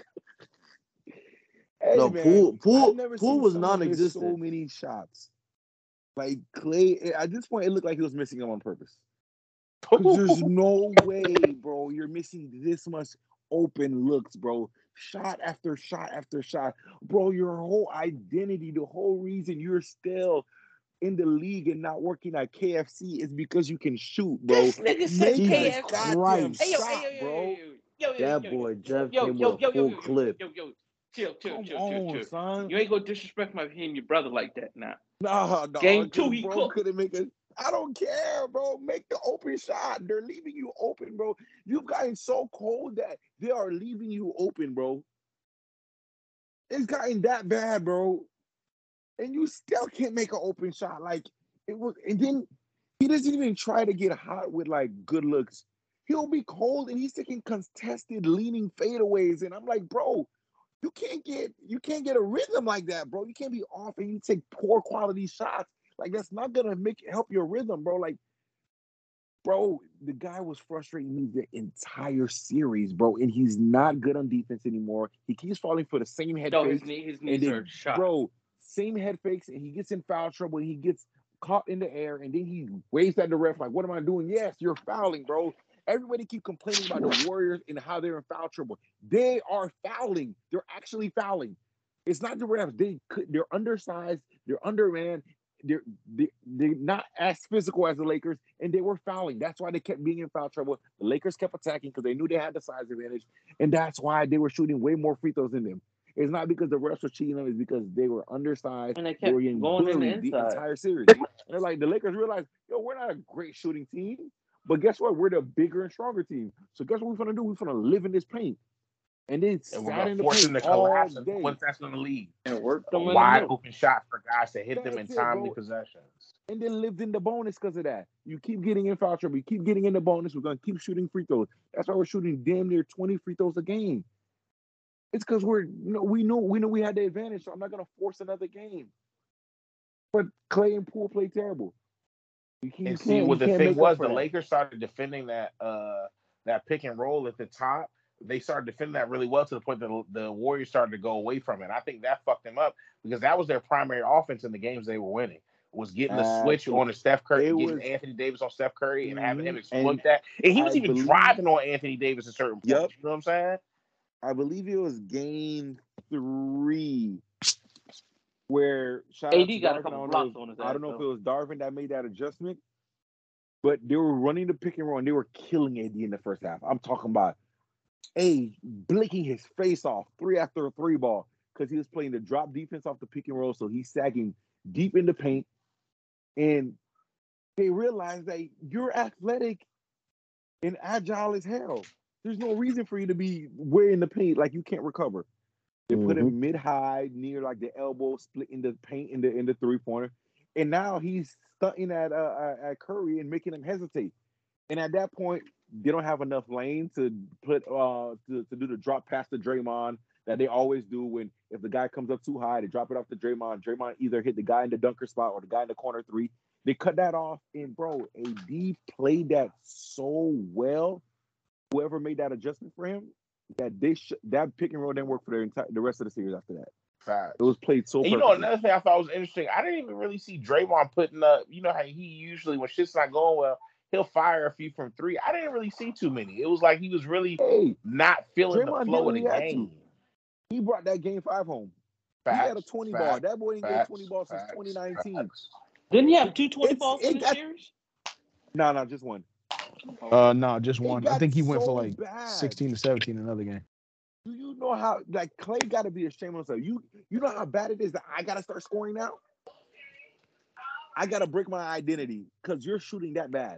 Hey, no, Poole was non-existent. So many shots. Like Clay, at this point, it looked like he was missing them on purpose. There's no way, bro. You're missing this much open looks, bro. Shot after shot after shot. Bro, your whole identity, the whole reason you're still in the league and not working at KFC is because you can shoot, bro. This nigga said KFC. Christ. Hey, bro. That boy Jeff came with a full clip. Chill, son. You ain't gonna disrespect him, your brother like that now. No. Game 2, he couldn't make it. I don't care, bro. Make the open shot. They're leaving you open, bro. You've gotten so cold that they are leaving you open, bro. It's gotten that bad, bro. And you still can't make an open shot. Like it was, and then he doesn't even try to get hot with like good looks. He'll be cold and he's taking contested leaning fadeaways. And I'm like, bro, you can't get a rhythm like that, bro. You can't be off and you take poor quality shots. Like, that's not gonna help your rhythm, bro. Like, bro, the guy was frustrating me the entire series, bro. And he's not good on defense anymore. He keeps falling for the same head fakes. His knees are shot. Bro, same head fakes, and he gets in foul trouble, and he gets caught in the air, and then he waves at the ref like, what am I doing? Yes, you're fouling, bro. Everybody keep complaining about the Warriors and how they're in foul trouble. They are fouling. They're actually fouling. It's not the refs. They're undersized. They're undermanned. They're not as physical as the Lakers, and they were fouling. That's why they kept being in foul trouble. The Lakers kept attacking because they knew they had the size advantage, and that's why they were shooting way more free throws than them. It's not because the refs were cheating them. It's because they were undersized. And they kept going in the entire series. And they're like, the Lakers realized, yo, we're not a great shooting team, but guess what? We're the bigger and stronger team. So guess what we're going to do? We're going to live in this paint. And then we're going to force them to collapse and one fast in the league. And work them wide open shots for guys to hit them in timely possessions. And then lived in the bonus because of that. You keep getting in foul trouble. You keep getting in the bonus. We're going to keep shooting free throws. That's why we're shooting damn near 20 free throws a game. It's because we know we had the advantage, so I'm not going to force another game. But Clay and Poole played terrible. The thing was, the Lakers started defending that pick and roll at the top. They started defending that really well to the point that the Warriors started to go away from it. I think that fucked them up because that was their primary offense in the games they were winning. Was getting the switch on to Steph Curry, getting Anthony Davis on Steph Curry and having him exploit that. And he was even driving on Anthony Davis at certain points. Yep. You know what I'm saying? I believe it was game 3 where AD got a couple blocks on his ass. I don't know if it was Darvin that made that adjustment, but they were running the pick and roll and they were killing AD in the first half. I'm talking about blinking his face off 3 after a 3 ball because he was playing the drop defense off the pick and roll, so he's sagging deep in the paint. And they realize that you're athletic and agile as hell. There's no reason for you to be wearing the paint like you can't recover. They put him mid-high, near like the elbow, splitting the paint in the 3-pointer. And now he's stunting at Curry and making him hesitate. And at that point, they don't have enough lane to put to do the drop pass to Draymond that they always do when if the guy comes up too high, they drop it off to Draymond. Draymond either hit the guy in the dunker spot or the guy in the corner 3. They cut that off, and bro, AD played that so well. Whoever made that adjustment for him, that that pick and roll didn't work for the rest of the series after that. Facts. It was played so. And you know, another thing I thought was interesting. I didn't even really see Draymond putting up. You know how he usually, when shit's not going well, he'll fire a few from 3. I didn't really see too many. It was like he was really not feeling Draymond the flow of the game. He brought that game 5 home. Facts, he had a 20 ball. That boy didn't get 20 balls since 2019. Didn't he have 2 20 balls in the series? No, just one. No, just one. I think he went for like 16 to 17 another game. Do you know how Clay got to be ashamed of himself? You know how bad it is that I got to start scoring now? I got to break my identity because you're shooting that bad.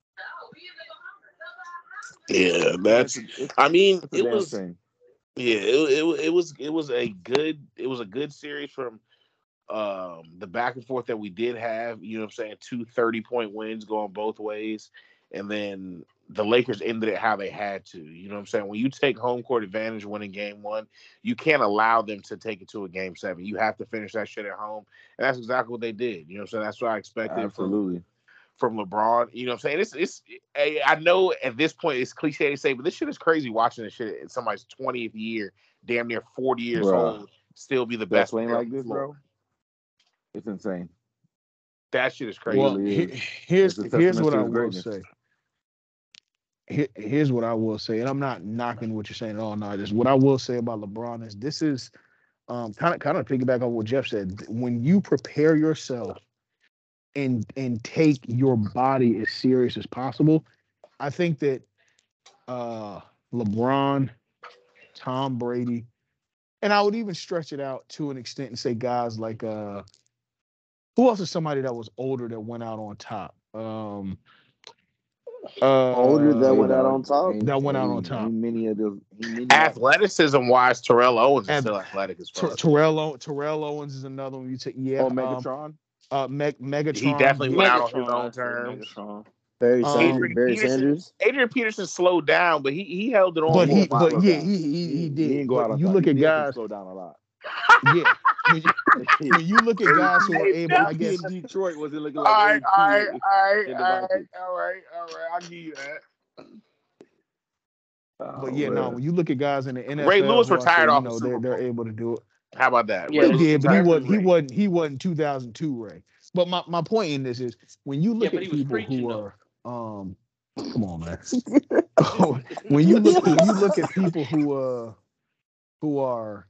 Yeah, that's. I mean, it was. Yeah, it was a good series from the back and forth that we did have. You know what I'm saying? 2 30-point wins going both ways, and then the Lakers ended it how they had to. You know what I'm saying? When you take home court advantage winning game 1, you can't allow them to take it to a game 7. You have to finish that shit at home, and that's exactly what they did. You know what I'm saying? That's what I expected. Absolutely. From LeBron, you know what I'm saying? I know at this point it's cliche to say, but this shit is crazy watching this shit in somebody's 20th year, damn near 40 years old, still be the best playing like this, bro. It's insane. That shit is crazy. Well, here's what I will say. Here's what I will say, and I'm not knocking what you're saying at all. No, just what I will say about LeBron is this is kind of piggyback on what Jeff said. When you prepare yourself and take your body as serious as possible, I think that LeBron, Tom Brady, and I would even stretch it out to an extent and say guys like who else is somebody that was older that went out on top? Older that went out on top. That went out on top. Many of those. Athleticism wise, Terrell Owens is still athletic as fuck. Terrell Owens is another one. You take Megatron. Megatron. He definitely went out on his own terms. Barry Sanders. Adrian Peterson slowed down, but he held it on. But he did. He didn't go out. You look at guys slow down a lot. Yeah. When you look at guys who are able, I guess Detroit wasn't looking like. All right. I'll give you that. But no, when you look at guys in the NFL, Ray Lewis retired off. They're able to do it. How about that? Yeah, but he wasn't 2002 Ray. But my point in this is when you look at people who are come on, man. when you look at people who are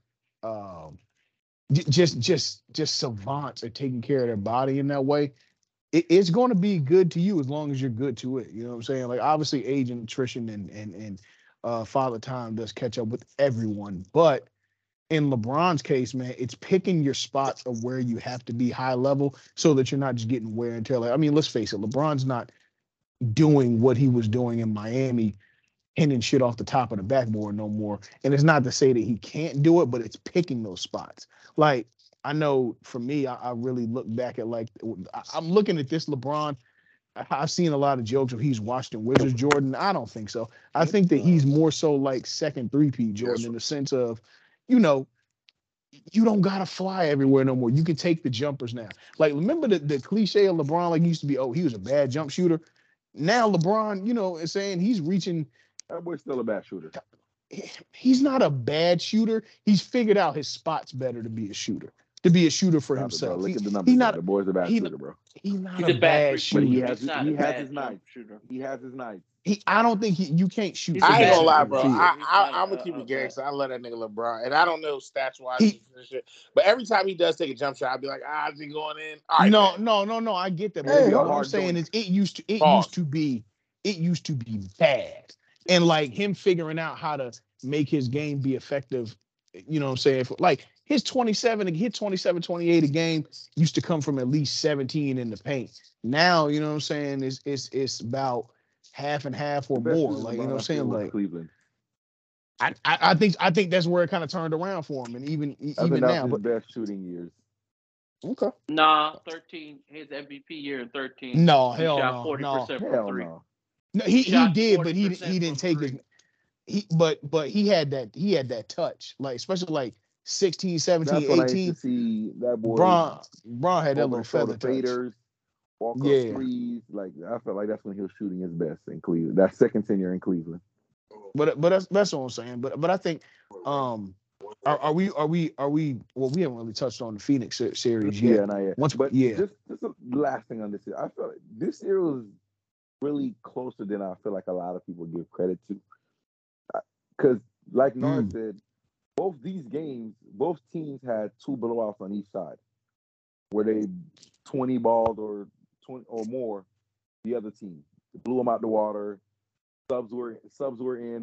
just savants at taking care of their body in that way, it's going to be good to you as long as you're good to it. You know what I'm saying? Like obviously age and attrition and father time does catch up with everyone, but in LeBron's case, man, it's picking your spots of where you have to be high level so that you're not just getting wear and tear. Like, I mean, let's face it, LeBron's not doing what he was doing in Miami hitting shit off the top of the backboard no more. And it's not to say that he can't do it, but it's picking those spots. Like, I know for me, I really look back at like, I'm looking at this LeBron. I've seen a lot of jokes of he's Washington Wizards Jordan. I don't think so. I think that he's more so like second 3P Jordan in the sense of, you don't gotta fly everywhere no more. You can take the jumpers now. Like, remember the cliche of LeBron, like, used to be, oh, he was a bad jump shooter. Now LeBron, is saying he's reaching. That boy's still a bad shooter. He's not a bad shooter. He's figured out his spots better to be a shooter. To be a shooter for himself. Look at the numbers. The boy's a bad shooter, bro. He's not a bad shooter. But he has his nights. He has his nights. I don't think you can't shoot. I ain't gonna lie, bro. I'm gonna keep it gangster. I love that nigga LeBron, and I don't know stats wise and shit. But every time he does take a jump shot, I'll be like, is he going in? Right, no. I get that. But what I'm saying is, it used to be bad, and like him figuring out how to make his game be effective. You know what I'm saying? Like his 27, 28 a game used to come from at least 17 in the paint. Now, you know what I'm saying? It's about half and half or more. Like, you know what I'm saying? Like Cleveland. I think that's where it kind of turned around for him, and even now. His best shooting years. Okay. Nah, 13. His MVP year in 13. No, he hell shot no. 40% from three. No, he did, but he didn't take his. But he had that touch, like especially like 16, 17, That's 18. I used to see that boy. Braun had that little feather faders, walk up threes. Like I felt like that's when he was shooting his best in Cleveland. That second tenure in Cleveland. But that's what I'm saying. But I think are we well, we haven't really touched on the Phoenix series yet. Yeah, not yet. Just the last thing on this year. I feel like this year was really closer than I feel like a lot of people give credit to. Because, like Nard said, both teams had 2 blowouts on each side, where they 20 balled or 20 or more the other team. They blew them out the water. Subs were in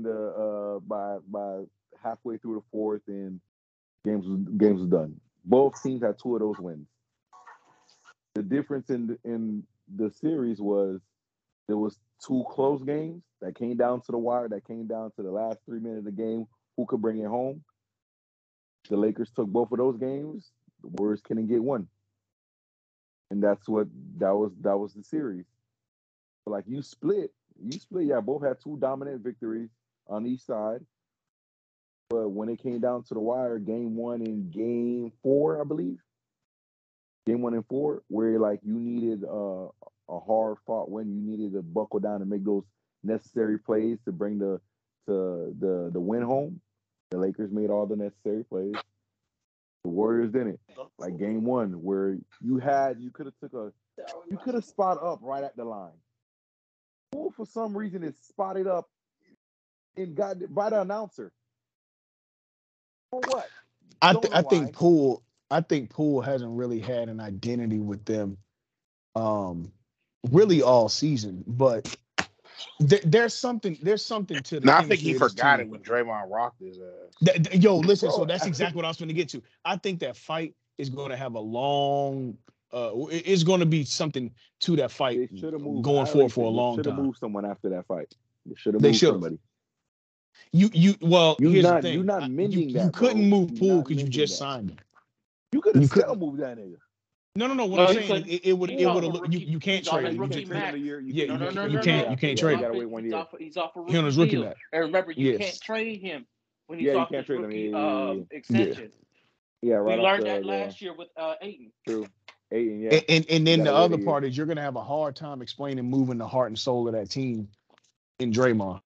by halfway through the fourth, and games was done. Both teams had 2 of those wins. The difference in the series was there was 2 close games that came down to the wire, that came down to the last 3 minutes of the game, who could bring it home. The Lakers took both of those games. The Warriors couldn't get one. And that was the series. But like you split, both had 2 dominant victories on each side. But when it came down to the wire, game 1 and game 4, I believe. Game 1 and 4, where like you needed a hard fought win, you needed to buckle down and make those necessary plays to bring the win home. The Lakers made all the necessary plays. The Warriors didn't. Like game 1, where you could have spot up right at the line. Poole, for some reason, is spotted up and got by the announcer. For what? I think Poole hasn't really had an identity with them really all season, but there's something to the. No, I think he forgot it when Draymond rocked his ass. Listen, so that's exactly what I was going to get to. I think that fight is going to have a long it's going to be something to that fight going forward for a long time. Should have moved someone after that fight. They should have moved somebody. Here's the thing. You're not mending that. You couldn't move Poole because you just signed him. You could have still moved that nigga. No. What I'm saying, it would have. You can't trade him. You can't trade him. He's off a rookie He on his rookie max. And remember, you can't trade him when he's off his rookie extension. Yeah, right. We learned that last year with Ayton. True. Ayton, yeah. And then the other part is you're gonna have a hard time explaining moving the heart and soul of that team in Draymond.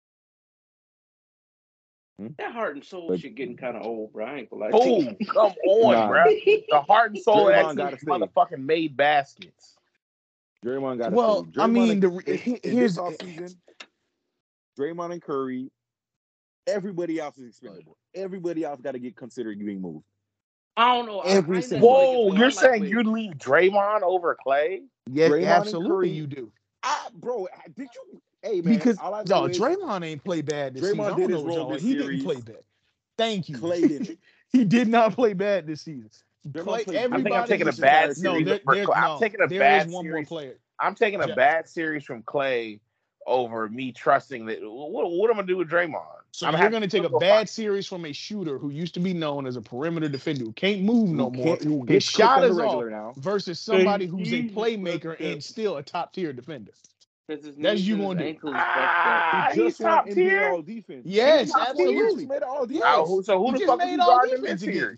That heart and soul shit getting kind of old, bro. I ain't gonna lie. Oh, come on, bro. The heart and soul of that team motherfucking made baskets. Draymond got to stay. I mean, here's offseason. Draymond and Curry, everybody else is expendable. Everybody else got to get considered being moved. I don't know. Whoa, you're saying you'd leave Draymond over Clay? Yeah, absolutely you do. Bro, did you? Hey, man, because Draymond ain't play bad this season. Did his role this series. Didn't play bad. Thank you. Clay didn't. He did not play bad this season. I think I'm taking a bad series. I'm taking a bad series from Clay over me trusting that. What am I gonna do with Draymond? So you're gonna take a bad series from a shooter who used to be known as a perimeter defender who can't move no more. His shot is off now. Versus somebody who's a playmaker and still a top tier defender. That's you gonna do. He's top tier. All defense. Yes, absolutely. Yes. So who the fuck is he guarding in this series?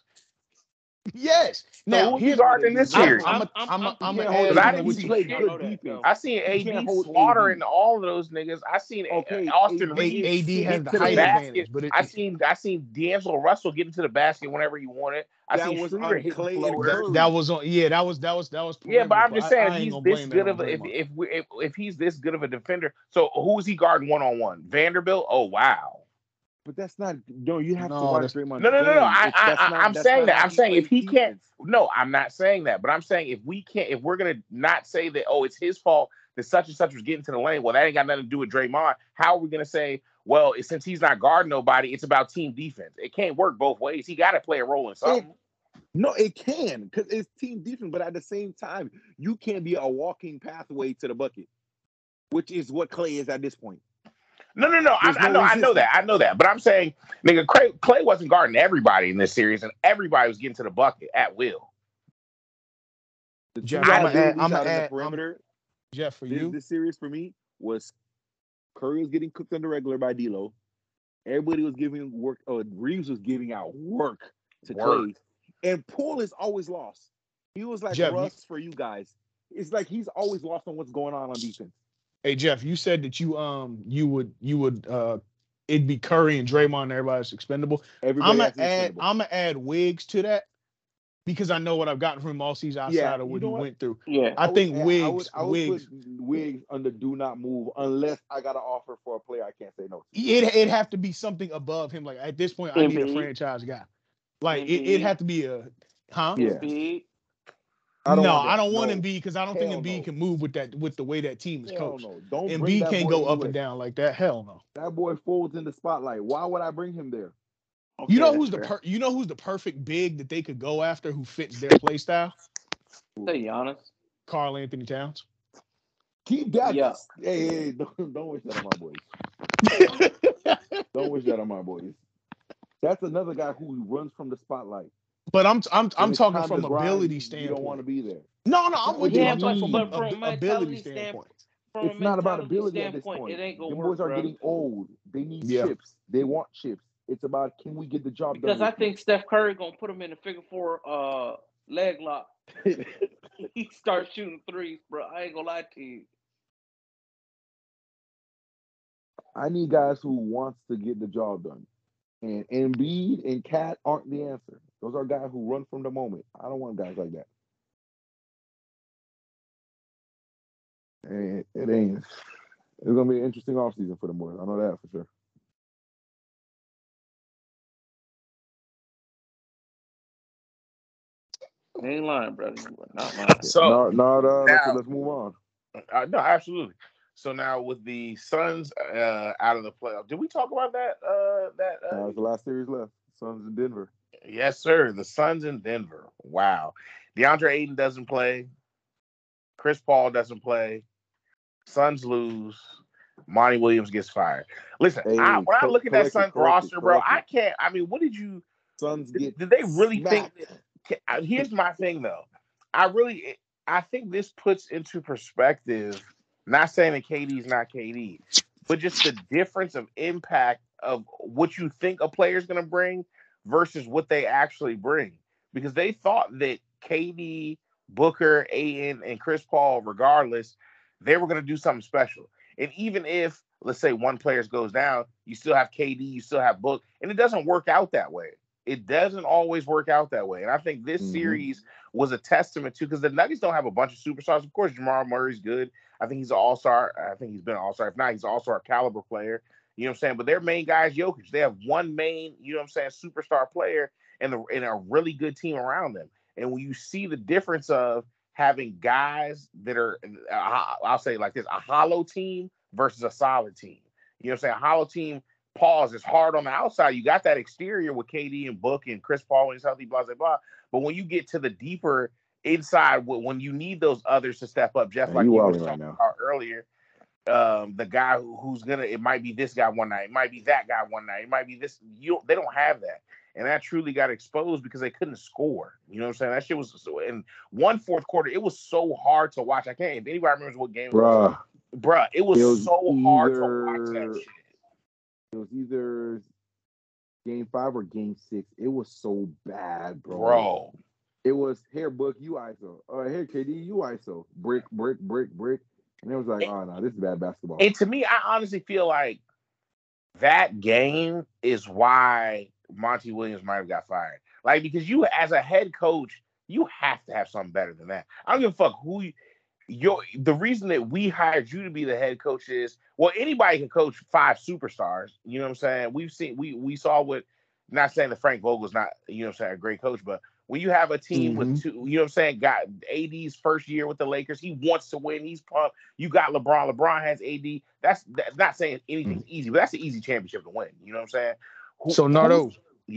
Yes. Now who's guarding this series? I'm I seen AD slaughtering all of those niggas. I seen Austin Reeves. AD has the height advantage, but I seen D'Angelo Russell get into the basket whenever he wanted. I seen Schroeder hit floaters. That was on. Yeah, that was. Yeah, but I'm just saying he's this good of if he's this good of a defender. So who's he guarding 1-on-1? Vanderbilt. Oh wow. But that's not. No, you have to watch Draymond. No. I'm saying that. I'm saying if he can't. No, I'm not saying that. But I'm saying if we can't, if we're gonna not say that, oh, it's his fault that such and such was getting to the lane. Well, that ain't got nothing to do with Draymond. How are we gonna say, well, since he's not guarding nobody, it's about team defense? It can't work both ways. He got to play a role in something. No, it can because it's team defense. But at the same time, you can't be a walking pathway to the bucket, which is what Klay is at this point. No. I know that. But I'm saying, nigga, Klay wasn't guarding everybody in this series, and everybody was getting to the bucket at will. Jeff, I'm gonna add perimeter. Jeff, for you, this series for me was Curry was getting cooked on the regular by D'Lo. Everybody was giving work. Reeves was giving out work to Klay, and Poole is always lost. He was like Russ for you guys. It's like he's always lost on what's going on defense. Hey Jeff, you said that you would it'd be Curry and Draymond and everybody's expendable. I'm gonna add Wiggs to that because I know what I've gotten from him all season outside of what he went through. Yeah, I think Wiggs put Wiggs under do not move unless I got an offer for a player I can't say no to. It'd have to be something above him. Like at this point, I need a franchise guy. Like it'd have to be a Yeah. I don't want Embiid because I don't think Embiid can move with the way that team is coached. No. Embiid can't go up and down like that. Hell no. That boy folds in the spotlight. Why would I bring him there? Okay, you know who's the perfect big that they could go after who fits their play style? Say Giannis. Karl Anthony Towns. Keep that. Yeah. Hey, don't wish that on my boys. Don't wish that on my boys. That's another guy who runs from the spotlight. But I'm talking from ability standpoint. You don't want to be there. No, I'm with you. I'm talking from ability standpoint. It's not about ability at this point. It ain't gonna the boys are getting old. They need chips. They want chips. It's about can we get the job done? Because I think Steph Curry gonna put him in the figure 4 leg lock. He starts shooting threes, bro. I ain't gonna lie to you. I need guys who wants to get the job done. And Embiid and Cat aren't the answer. Those are guys who run from the moment. I don't want guys like that. And it ain't. It's gonna be an interesting offseason for the boys. I know that for sure. I ain't lying, brother. Not lying. So let's move on. No, absolutely. So now with the Suns out of the playoff, did we talk about that? It's the last series left. Suns in Denver. Yes, sir. The Suns in Denver. Wow. DeAndre Ayton doesn't play. Chris Paul doesn't play. Suns lose. Monty Williams gets fired. Listen, when I look at that Suns roster, bro, I can't. I mean, what did you? Suns did they really think? Here's my thing, though. I think this puts into perspective. Not saying that KD's not KD, but just the difference of impact of what you think a player's going to bring versus what they actually bring. Because they thought that KD, Booker, Ayton, and Chris Paul, regardless, they were going to do something special. And even if, let's say, one player goes down, you still have KD, you still have Book, and it doesn't work out that way. It doesn't always work out that way. And I think this series was a testament to, because the Nuggets don't have a bunch of superstars. Of course, Jamal Murray's good. I think he's an all-star. I think he's been an all-star. If not, he's an all-star caliber player. You know what I'm saying? But their main guy is Jokic. They have one main, you know what I'm saying, superstar player and a really good team around them. And when you see the difference of having guys that are, I'll say it like this, a hollow team versus a solid team. You know what I'm saying? A hollow team, pause, is hard on the outside. You got that exterior with KD and Book and Chris Paul when he's healthy, blah, blah, blah. But when you get to the deeper inside, when you need those others to step up, Jeff, like you were talking about earlier, the guy who's gonna. It might be this guy one night. It might be that guy one night. It might be this. They don't have that, and that truly got exposed because they couldn't score. You know what I'm saying? That shit was so. In one fourth quarter, it was so hard to watch. I can't. If anybody remembers what game it was, bruh, it was so hard to watch that shit. It was either Game 5 or Game 6. It was so bad, bro. It was here, Book, you ISO. Here, KD, you ISO. Brick. And it was like, oh, no, this is bad basketball. And to me, I honestly feel like that game is why Monty Williams might have got fired. Like, because you, as a head coach, you have to have something better than that. I don't give a fuck who the reason that we hired you to be the head coach is, well, anybody can coach 5 superstars. You know what I'm saying? We saw what, not saying that Frank Vogel's not, you know what I'm saying, a great coach, but when you have a team with 2, you know what I'm saying, got AD's first year with the Lakers, he wants to win, he's pumped. You got LeBron has AD. That's not saying anything's easy, but that's an easy championship to win. You know what I'm saying? So Nardo,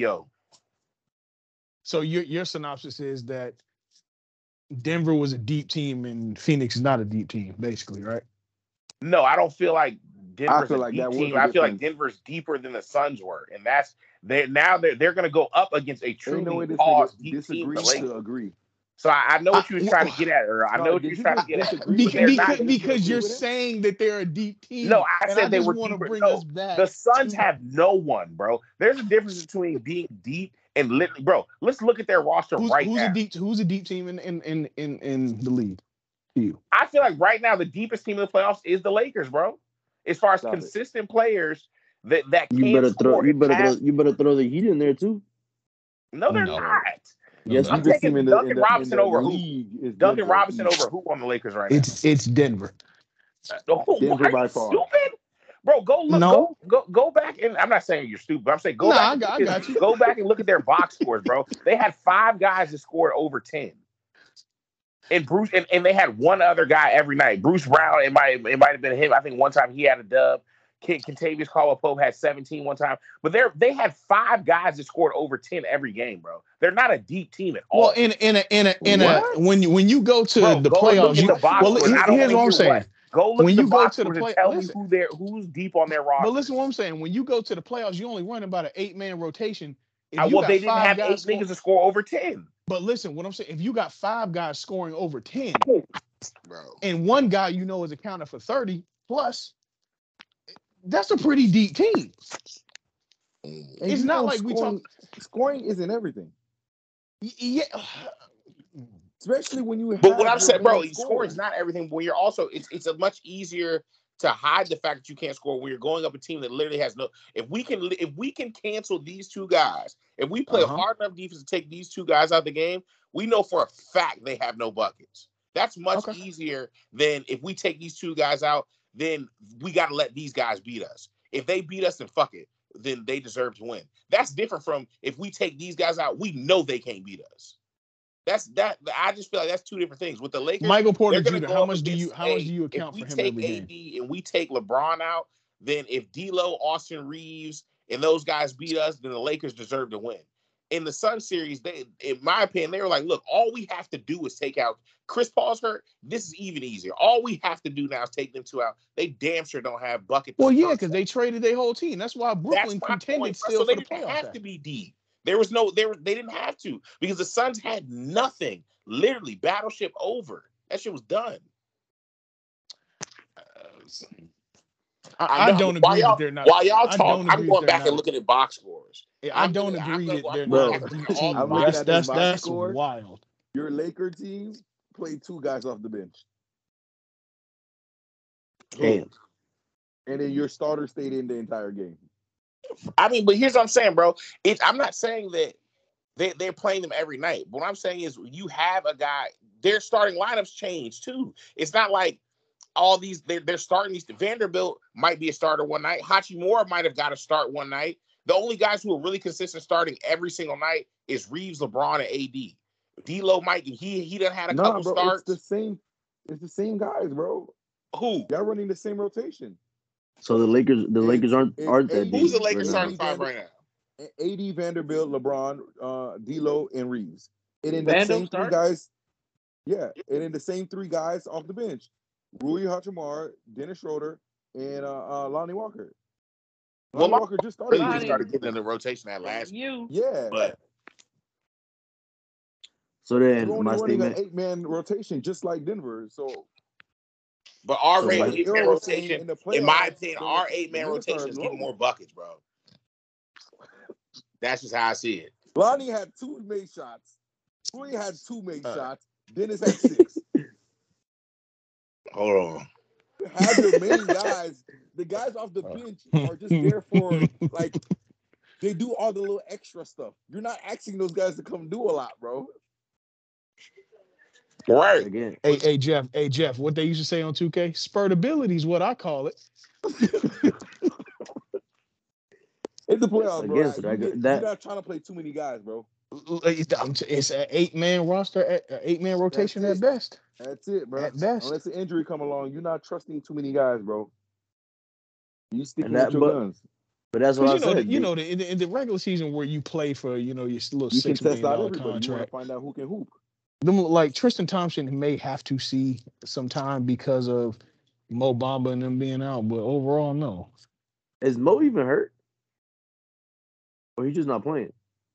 so your synopsis is that Denver was a deep team and Phoenix is not a deep team, basically, right? No, I don't feel like Denver's a deep team. I feel like Denver's deeper than the Suns were, and that's they're going to go up against a truly paused deep team. Agree. So I know what you were trying to get at, or I know what you were trying to get at. Because you're saying that they're a deep team. No, I said they were deeper. No, the Suns have no one, bro. There's a difference between being deep and literally, bro. Let's look at their roster now. Who's a deep team in the league? You. I feel like right now the deepest team in the playoffs is the Lakers, bro. As far as consistent players that you better throw the Heat in there too. No, they're not. Yes, I'm taking Duncan Robinson over who? Duncan Robinson over who on the Lakers right now? It's Denver. Denver by far. Stupid? Bro, go look. Go back, and I'm not saying you're stupid. I'm saying go back. I got you. Go back and look at their box scores, bro. They had 5 guys that scored over 10. And Bruce, and they had one other guy every night. Bruce Brown, it might have been him. I think one time he had a dub. Kentavious Caldwell-Pope had 17 one time. But they had 5 guys that scored over 10 every game, bro. They're not a deep team at all. Well, when you go to the playoffs, here's what I'm saying. Go look at the box score and tell me who's deep on their roster. But listen to what I'm saying. When you go to the playoffs, you only run about an 8-man rotation. They didn't have 8 niggas to score over 10. But listen, what I'm saying, if you got 5 guys scoring over 10, bro, and one guy is accounted for 30 plus, that's a pretty deep team. It's not like scoring isn't everything. Yeah. Especially when you have. But what I'm saying, bro, scoring is not everything. But you're also, it's a much easier to hide the fact that you can't score when you're going up a team that literally has no. If we can cancel these 2 guys, if we play hard enough defense to take these 2 guys out of the game, we know for a fact they have no buckets. That's much easier than if we take these 2 guys out, then we got to let these guys beat us. If they beat us, then fuck it. Then they deserve to win. That's different from if we take these guys out, we know they can't beat us. I just feel like that's 2 different things. With the Lakers, Michael Porter Jr., how much do you account for him every game? If we take AD and we take LeBron out, then if D'Lo, Austin Reeves, and those guys beat us, then the Lakers deserve to win. In the Sun series, in my opinion, they were like, look, all we have to do is take out Chris Paul's hurt. This is even easier. All we have to do now is take them 2 out. They damn sure don't have buckets. Well, yeah, because they traded their whole team. That's why Brooklyn contended still for the playoffs. They didn't have to be deep. They didn't have to, because the Suns had nothing. Literally, battleship over. That shit was done. I don't agree that they're not. While y'all talk, I'm going back and looking at box scores. I don't agree that they're not. That's wild. Your Laker team played 2 guys off the bench. Damn. And then your starter stayed in the entire game. I mean, but here's what I'm saying, bro. I'm not saying that they're playing them every night. What I'm saying is you have a guy, their starting lineups change too. It's not like all these, they're starting these. Vanderbilt might be a starter one night. Hachimura might have got a start one night. The only guys who are really consistent starting every single night is Reeves, LeBron, and AD. D'Lo might, he done had a couple starts. It's the same guys, bro. Who? Y'all running the same rotation. So the Lakers aren't that deep. Who's the Lakers starting 5 right now? AD, Vanderbilt, LeBron, D'Lo, and Reeves. And in the same 3 guys. Yeah, and in the same 3 guys off the bench. Rui Hachimura, Dennis Schroeder, and Lonnie Walker. Lonnie Walker just started. Really just started getting in the rotation that last year. Yeah. But so then we're my only running statement, an 8-man rotation, just like Denver. So, but our So 8-man rotation, in my opinion, our 8-man units rotation are is getting low. more buckets, bro. That's just how I see it. Lonnie had 2 made shots. Rui had 2 made shots. Dennis had 6. Hold on. Have your main guys. The guys off the bench are just there for, like, they do all the little extra stuff. You're not asking those guys to come do a lot, bro. Right. again, Hey Jeff, what they used to say on 2K? Spurtability is what I call it. It's the playoffs, bro. So you're not trying to play too many guys, bro. It's an 8-man roster, an 8-man rotation at best. That's it, bro. At best. Unless an injury come along, you're not trusting too many guys, bro. You sticking with your guns. But that's what I said. In the regular season where you play for, your little $6 million contract. You want to find out who can hoop. Like Tristan Thompson may have to see some time because of Mo Bamba and them being out, but overall, no. Is Mo even hurt? Or he's just not playing?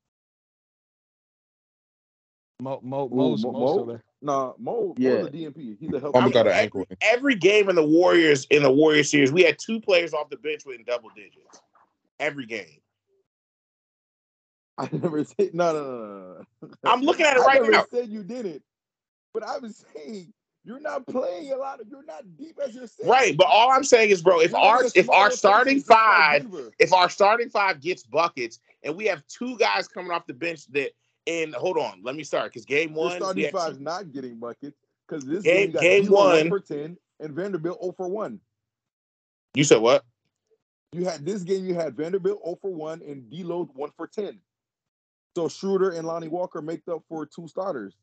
Mo's still there. Nah, Mo's a DNP. He's a healthy. Every game in the Warriors series, we had 2 players off the bench within double digits. Every game. I never said no. I'm looking at it right now. I never said you did it, but I was saying you're not playing a lot. You're not deep as you're saying. Right, but all I'm saying is, bro, if our starting 5 gets buckets, and we have 2 guys coming off the bench and hold on, let me start because game 1, starting 5 not getting buckets because this game 1 for 10 and Vanderbilt 0 for 1. You said what? You had this game. You had Vanderbilt 0 for 1 and D-Load 1 for 10. So Schroeder and Lonnie Walker make up for 2 starters.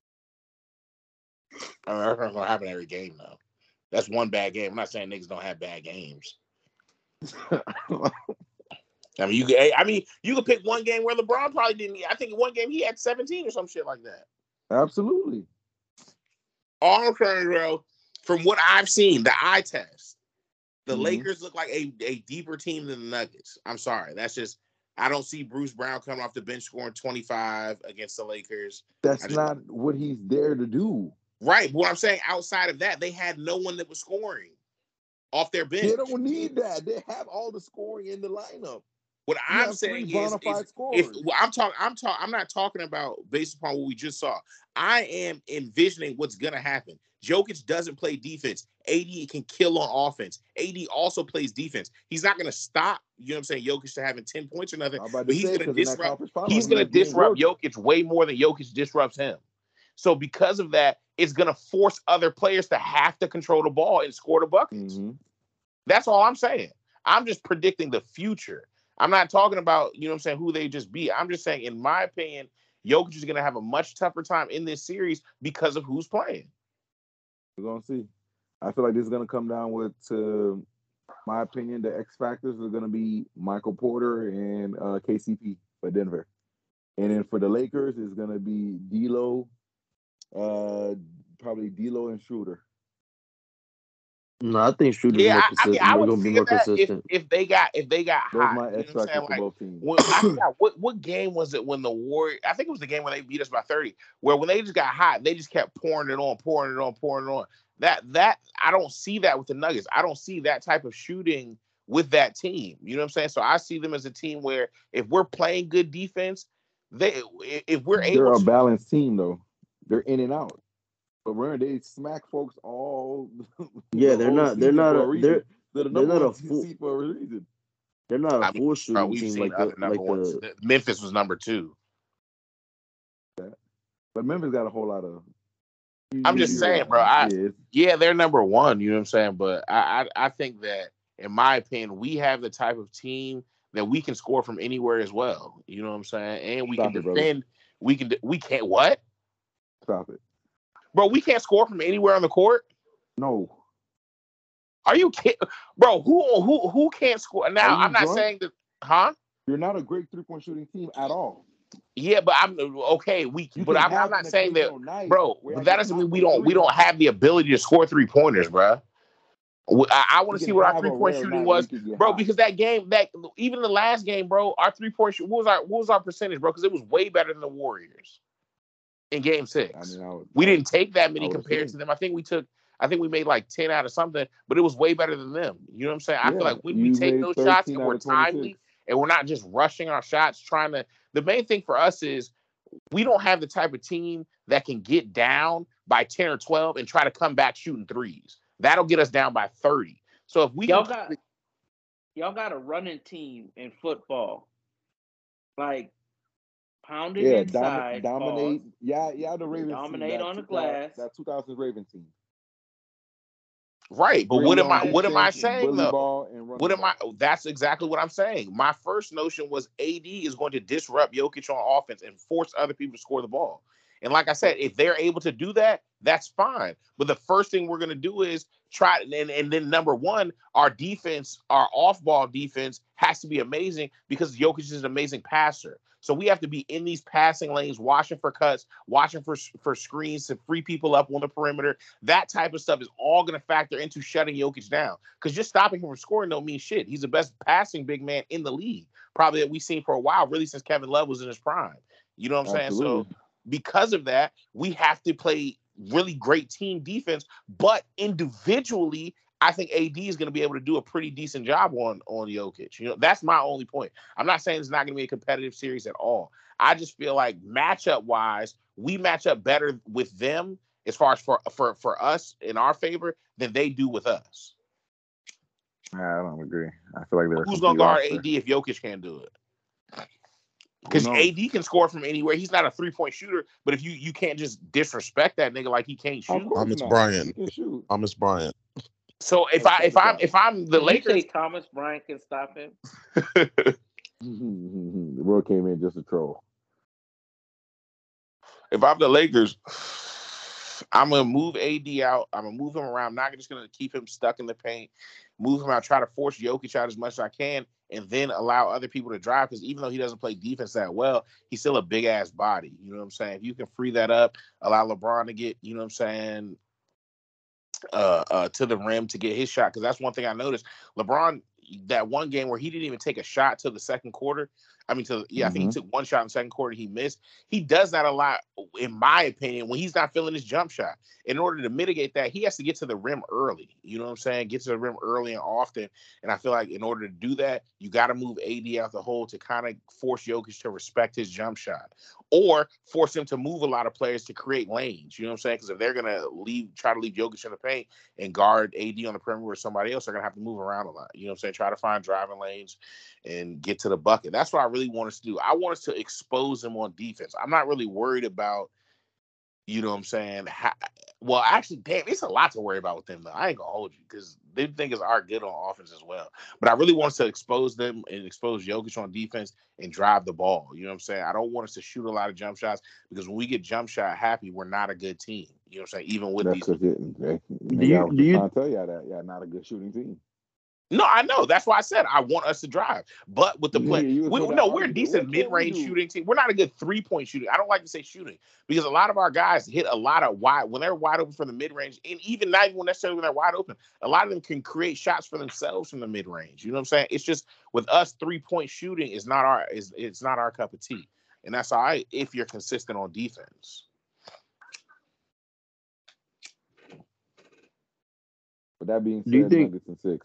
I mean, that's not gonna happen every game though. That's one bad game. I'm not saying niggas don't have bad games. I mean, you could pick one game where LeBron probably didn't. I think in one game he had 17 or some shit like that. Absolutely. All I'm saying, bro, from what I've seen, the eye test, the Lakers look like a deeper team than the Nuggets. I'm sorry. That's just, I don't see Bruce Brown coming off the bench scoring 25 against the Lakers. That's not what he's there to do. Right. But what I'm saying, outside of that, they had no one that was scoring off their bench. They don't need that. They have all the scoring in the lineup. What I'm saying is I'm not talking about based upon what we just saw. I am envisioning what's going to happen. Jokic doesn't play defense. AD can kill on offense. AD also plays defense. He's not going to stop, you know what I'm saying, Jokic to having 10 points or nothing. But he's going to disrupt. He's going to disrupt Jokic way more than Jokic disrupts him. So because of that, it's going to force other players to have to control the ball and score the buckets. That's all I'm saying. I'm just predicting the future. I'm not talking about, you know what I'm saying, who they just beat. I'm just saying, in my opinion, Jokic is going to have a much tougher time in this series because of who's playing. We're going to see. I feel like this is going to come down with, my opinion, the X factors are going to be Michael Porter and KCP for Denver. And then for the Lakers, it's going to be D'Lo, probably D'Lo and Schroeder. No, I think Schroeder's I would be more consistent. If they got hot. My X factor for both teams. What game was it when the Warriors? I think it was the game where they beat us by 30. Where when they just got hot, they just kept pouring it on. That I don't see that with the Nuggets. I don't see that type of shooting with that team. You know what I'm saying? So I see them as a team where if we're playing good defense, they're a balanced team though. They're in and out. But they smack folks all. Yeah, they're not a full seat for a reason. They're not a full shooting team like the Memphis was number 2. But Memphis got a whole lot of. I'm just saying, bro. They're number 1. You know what I'm saying? But I think that, in my opinion, we have the type of team that we can score from anywhere as well. You know what I'm saying? And we can defend. We can't what? Stop it. Bro, we can't score from anywhere on the court? No. Are you kidding? Bro, who can't score? Now, I'm not saying that, huh? You're not a great 3-point shooting team at all. Yeah, but I'm okay. But I'm not saying that, bro. But that doesn't mean we don't have the ability to score 3-pointers, bro. I want to see what our 3-point shooting was, bro. Because that game, even the last game, bro, our 3-point what was our percentage, bro? Because it was way better than the Warriors in Game 6. We didn't take that many compared to them. I think we made like 10 out of something, but it was way better than them. You know what I'm saying? I feel like when we take those shots and we're timely and we're not just rushing our shots, the main thing for us is we don't have the type of team that can get down by 10 or 12 and try to come back shooting threes. That'll get us down by 30. So if we y'all got a running team in football, like pounding inside, dominate. Yeah, the Ravens dominate team, on the glass. That 2000 Ravens team. Right, but what am I saying though? That's exactly what I'm saying. My first notion was AD is going to disrupt Jokic on offense and force other people to score the ball. And like I said, if they're able to do that, that's fine. But the first thing we're going to do is try, and then number one, our defense, our off-ball defense has to be amazing because Jokic is an amazing passer. So we have to be in these passing lanes, watching for cuts, watching for screens to free people up on the perimeter. That type of stuff is all going to factor into shutting Jokic down. Because just stopping him from scoring don't mean shit. He's the best passing big man in the league, probably that we've seen for a while, really since Kevin Love was in his prime. You know what I'm saying? So because of that, we have to play really great team defense, but individually, I think AD is going to be able to do a pretty decent job on Jokic. You know, that's my only point. I'm not saying it's not going to be a competitive series at all. I just feel like matchup wise, we match up better with them as far as for us in our favor than they do with us. I don't agree. I feel like who's going to guard AD if Jokic can't do it? Because AD can score from anywhere. He's not a 3-point shooter, but if you can't just disrespect that nigga like he can't shoot. Thomas Bryant. So if I'm the Lakers, you say Thomas Bryant can stop him. The world came in just a troll. If I'm the Lakers, I'm gonna move AD out. I'm gonna move him around. I'm not just gonna keep him stuck in the paint. Move him out. Try to force Jokic out as much as I can, and then allow other people to drive. Because even though he doesn't play defense that well, he's still a big ass body. You know what I'm saying? If you can free that up, allow LeBron to get, you know what I'm saying, to the rim to get his shot. Because that's one thing I noticed. LeBron, that one game where he didn't even take a shot till the second quarter. I think he took one shot in the second quarter. He missed. He does that a lot, in my opinion, when he's not feeling his jump shot. In order to mitigate that, he has to get to the rim early. You know what I'm saying? Get to the rim early and often. And I feel like in order to do that, you got to move AD out the hole to kind of force Jokic to respect his jump shot, or force him to move a lot of players to create lanes. You know what I'm saying? Because if they're gonna try to leave Jokic in the paint and guard AD on the perimeter with somebody else, they're gonna have to move around a lot. You know what I'm saying? Try to find driving lanes and get to the bucket. That's what I really want us to do. I want us to expose them on defense. I'm not really worried about, you know what I'm saying? Well, actually, damn, it's a lot to worry about with them, though. I ain't going to hold you because they think it's our good on offense as well. But I really want us to expose them and expose Jokic on defense and drive the ball. You know what I'm saying? I don't want us to shoot a lot of jump shots because when we get jump shot happy, we're not a good team. You know what I'm saying? Even with these. Do you tell you that? Yeah, not a good shooting team. No, I know. That's why I said I want us to drive. But with the play, we're a decent mid-range shooting team. We're not a good 3-point shooting. I don't like to say shooting because a lot of our guys hit a lot of when they're wide open from the mid-range, and even not even necessarily when they're wide open, a lot of them can create shots for themselves from the mid-range. You know what I'm saying? It's just with us, 3-point shooting is not it's not our cup of tea. And that's all right if you're consistent on defense. But that being said, Nuggets in 6.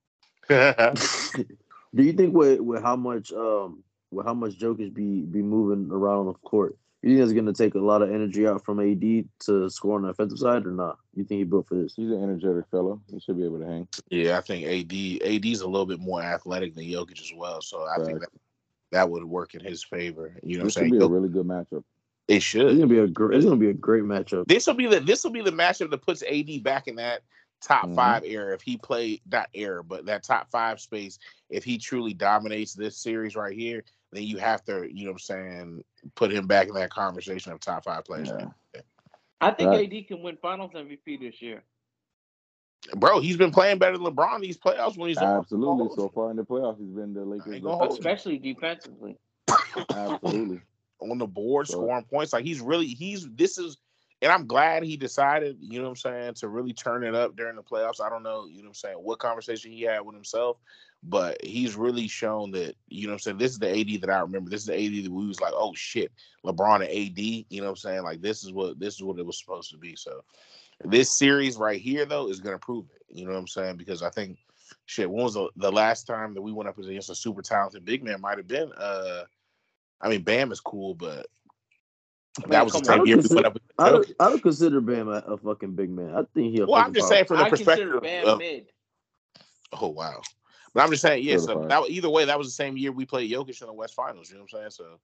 Do you think with how much Jokic be moving around the court, you think it's gonna take a lot of energy out from AD to score on the offensive side or not? You think he built for this? He's an energetic fellow. He should be able to hang. Yeah, I think AD's a little bit more athletic than Jokic as well. So I think that would work in his favor. You know what I'm saying? This should be a really good matchup. It should. It's gonna be a great matchup. This will be the matchup that puts AD back in that top 5 era. If he played not era, but that top 5 space, if he truly dominates this series right here, then you have to, you know what I'm saying, put him back in that conversation of top 5 players. Yeah. I think AD can win Finals MVP this year. Bro, he's been playing better than LeBron these playoffs when he's absolutely so far in the playoffs. He's been the Lakers, especially defensively. Absolutely. on the board, scoring points. Like and I'm glad he decided, you know what I'm saying, to really turn it up during the playoffs. I don't know, you know what I'm saying, what conversation he had with himself, but he's really shown that, you know what I'm saying, this is the AD that I remember. This is the AD that we was like, oh shit, LeBron and AD, you know what I'm saying? Like this is what it was supposed to be. So this series right here though is gonna prove it. You know what I'm saying? Because I think when was the last time that we went up against a super talented big man? Might have been I mean Bam is cool, but that was the same year we went up against I don't consider Bam a fucking big man. I think he'll. Well, I'm just saying from the perspective consider Bam mid. Oh wow. But I'm just saying, yeah, so either way, that was the same year we played Jokic in the West Finals, you know what I'm saying?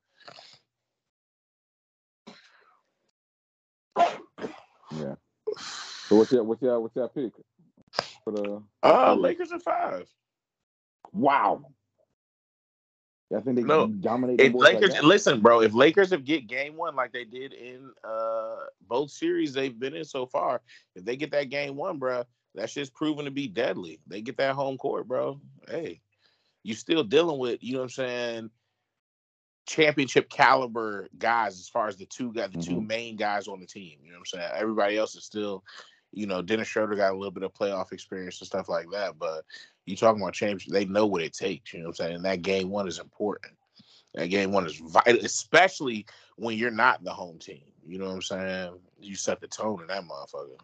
So yeah. So what's your pick for the Lakers at 5. Wow. I think they dominate the boys Lakers. like that. Listen, bro, if Lakers have get game 1 like they did in both series they've been in so far, if they get that game 1, bro, that shit's proven to be deadly. They get that home court, bro. Hey, you still dealing with, you know what I'm saying, championship caliber guys as far as the two main guys on the team. You know what I'm saying? Everybody else is still, you know, Dennis Schroeder got a little bit of playoff experience and stuff like that, but you talking about championship, they know what it takes, you know what I'm saying? And that game 1 is important. That game 1 is vital, especially when you're not the home team. You know what I'm saying? You set the tone in that motherfucker.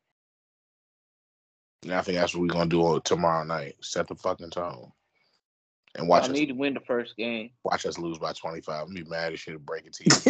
And I think that's what we're going to do tomorrow night. Set the fucking tone. And watch I need to win the first game. Watch us lose by 25. I'm going to be mad as shit and break it to you.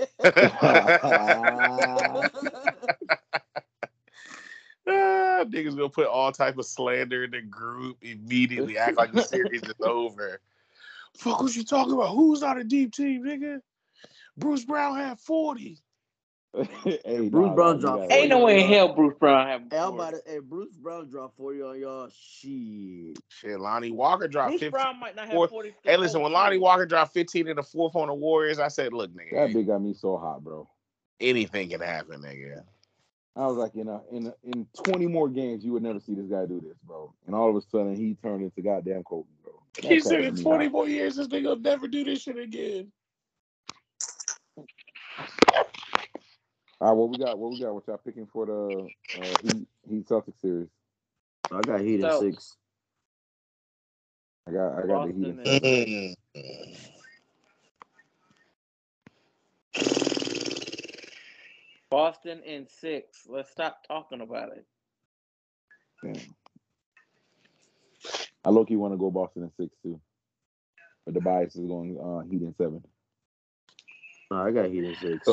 Niggas going to put all type of slander in the group immediately. Act like the series is over. Fuck what you talking about? Who's not a deep team, nigga? Bruce Brown had 40. Hey, Bruce Brown dropped 40. Ain't no way in hell Bruce Brown had 40. Bruce Brown dropped 40 on y'all. Shit, Lonnie Walker dropped Bruce 15. Brown might not have 40. Hey, listen, when Lonnie Walker dropped 15 in the fourth on the Warriors, I said, look, nigga. That big got me so hot, bro. Anything can happen, nigga. I was like, in 20 more games, you would never see this guy do this, bro. And all of a sudden, he turned into goddamn Kobe, bro. He said in 20 more years, this nigga will never do this shit again. All right, what we got? What y'all picking for the Heat Celtics series? I got Heat in 6. I got the Heat in 7. Boston in 6. Let's stop talking about it. Damn. I low-key want to go Boston in 6 too, but the bias is going Heat in 7. No, I got Heat in 6.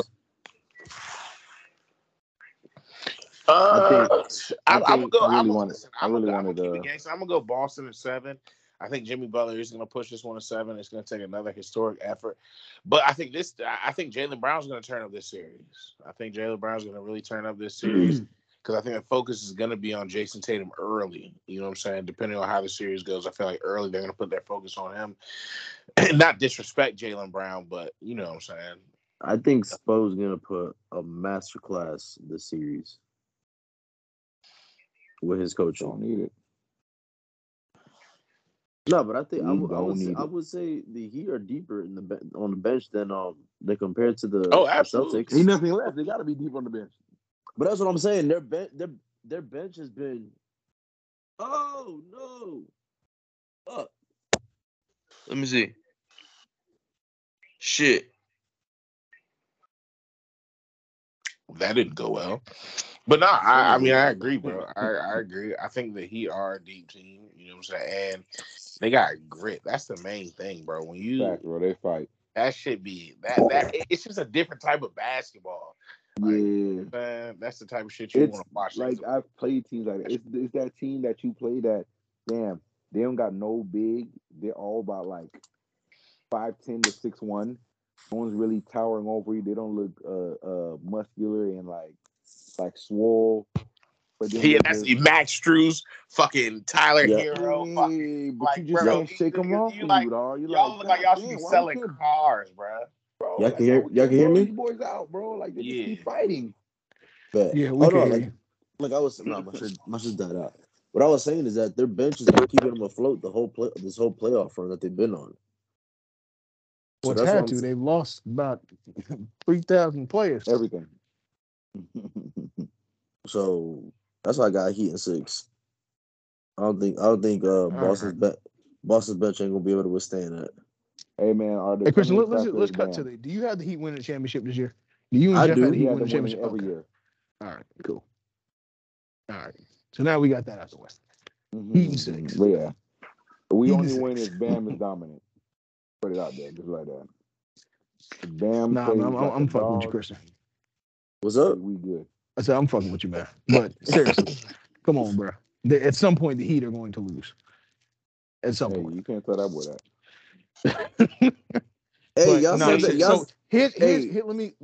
I'm gonna go. I'm gonna go Boston in 7. I think Jimmy Butler is gonna push this one to 7. It's gonna take another historic effort, but I think Jaylen Brown's gonna turn up this series. I think Jaylen Brown's gonna really turn up this series because I think the focus is gonna be on Jason Tatum early. You know what I'm saying? Depending on how the series goes, I feel like early they're gonna put their focus on him. Not disrespect Jaylen Brown, but you know what I'm saying. I think Spo's gonna put a masterclass this series with his coaching. Don't need it. No, but I think I would say the Heat are deeper on the bench than compared to the Celtics. Ain't nothing left. They got to be deep on the bench. But that's what I'm saying. Their bench has been. Oh no! Fuck. Let me see. Shit. That didn't go well. But no, I mean, I agree, bro. I agree. I think the Heat are a deep team. You know what I'm saying? And they got grit. That's the main thing, bro. When you bro, they fight. That should be that. It's just a different type of basketball. Like, man, that's the type of shit you want to watch. Like I've played teams like that. It's that team that you play that. Damn, they don't got no big. They're all about like 5'10" to 6'1". No one's really towering over you. They don't look muscular and like swole. But that's Max Strus, fucking Tyler Hero. Fucking, but you just can't shake them off, y'all look like y'all should be selling cars, bro. Y'all can hear me? These boys out, bro. Like they just keep fighting. But yeah, we can hear you. Like I was, my shit died out. What I was saying is that their bench has been keeping them afloat this whole playoff run that they've been on. What's had to? They've lost about 3,000 players. Everything. So that's why I got Heat in 6. I don't think Boston's bench ain't gonna be able to withstand that. Hey man, hey Christian, let's cut to the. Do you have the Heat winning the championship this year? Do you and Jeff have the Heat winning the championship every year? All right, cool. All right, so now we got that out the way. Heat in 6. But yeah, we only win if Bam is dominant. Put it out there, just like that. Bam. Nah, I'm fucking with you, Christian. What's up? We good. I said I'm fucking with you, man. But seriously, come on, bro. At some point, the Heat are going to lose. At some point, you can't tell that boy that. Hey, y'all said that. So here, let me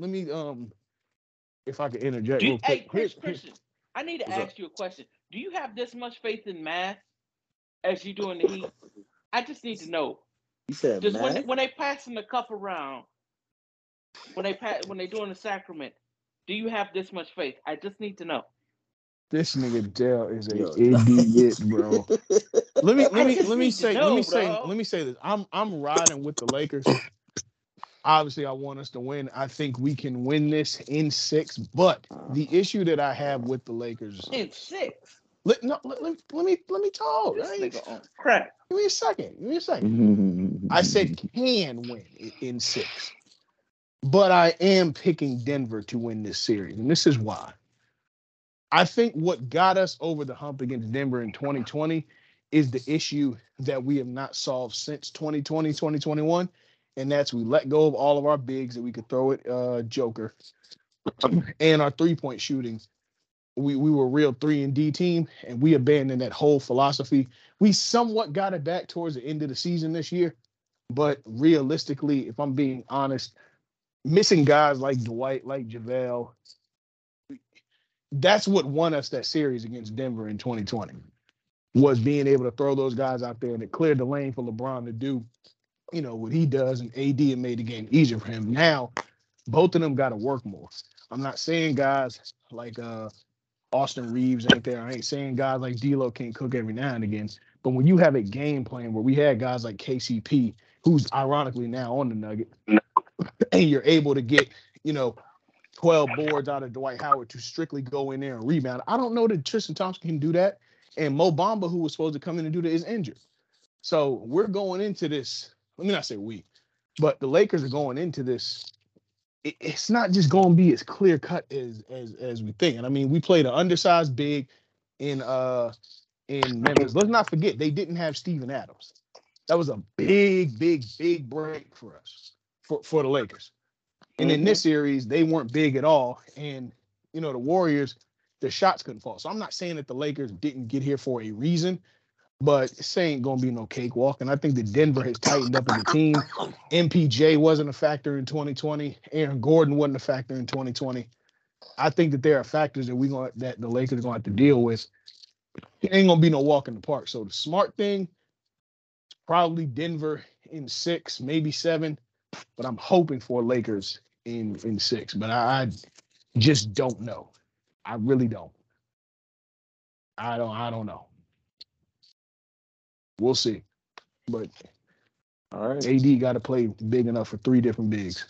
if I could interject real quick. Hey, Christian, I need to ask you a question. Do you have this much faith in math as you do in the Heat? I just need to know. You said just when they passing the cup around, when they doing the sacrament, do you have this much faith? I just need to know. This nigga Dell is an idiot, bro. Let me say this. I'm riding with the Lakers. Obviously, I want us to win. I think we can win this in 6. But the issue that I have with the Lakers in 6. Let me talk. This nigga on crack. Give me a second. I said can win in 6. But I am picking Denver to win this series. And this is why. I think what got us over the hump against Denver in 2020 is the issue that we have not solved since 2020, 2021. And that's we let go of all of our bigs that we could throw at Joker and our 3-point shooting. We were a real 3-and-D team, and we abandoned that whole philosophy. We somewhat got it back towards the end of the season this year. But realistically, if I'm being honest, missing guys like Dwight, like JaVale, that's what won us that series against Denver in 2020, was being able to throw those guys out there and it cleared the lane for LeBron to do, what he does, and AD had made the game easier for him. Now, both of them got to work more. I'm not saying guys like Austin Reeves ain't there. I ain't saying guys like D'Lo can't cook every now and again. But when you have a game plan where we had guys like KCP, who's ironically now on the Nugget, and you're able to get, 12 boards out of Dwight Howard to strictly go in there and rebound. I don't know that Tristan Thompson can do that. And Mo Bamba, who was supposed to come in and do that, is injured. So we're going into this. Let me not say we, but the Lakers are going into this. It's not just going to be as clear cut as we think. And I mean, we played an undersized big in Memphis. Let's not forget they didn't have Steven Adams. That was a big break for us, for the Lakers. And in this series, they weren't big at all. And, the Warriors, their shots couldn't fall. So I'm not saying that the Lakers didn't get here for a reason, but this ain't going to be no cakewalk. And I think that Denver has tightened up as a team. MPJ wasn't a factor in 2020. Aaron Gordon wasn't a factor in 2020. I think that there are factors that the Lakers are going to have to deal with. It ain't going to be no walk in the park. So the smart thing is probably Denver in 6, maybe 7. But I'm hoping for Lakers in 6, but I just don't know. I really don't. I don't know. We'll see. But all right, AD got to play big enough for 3 different bigs.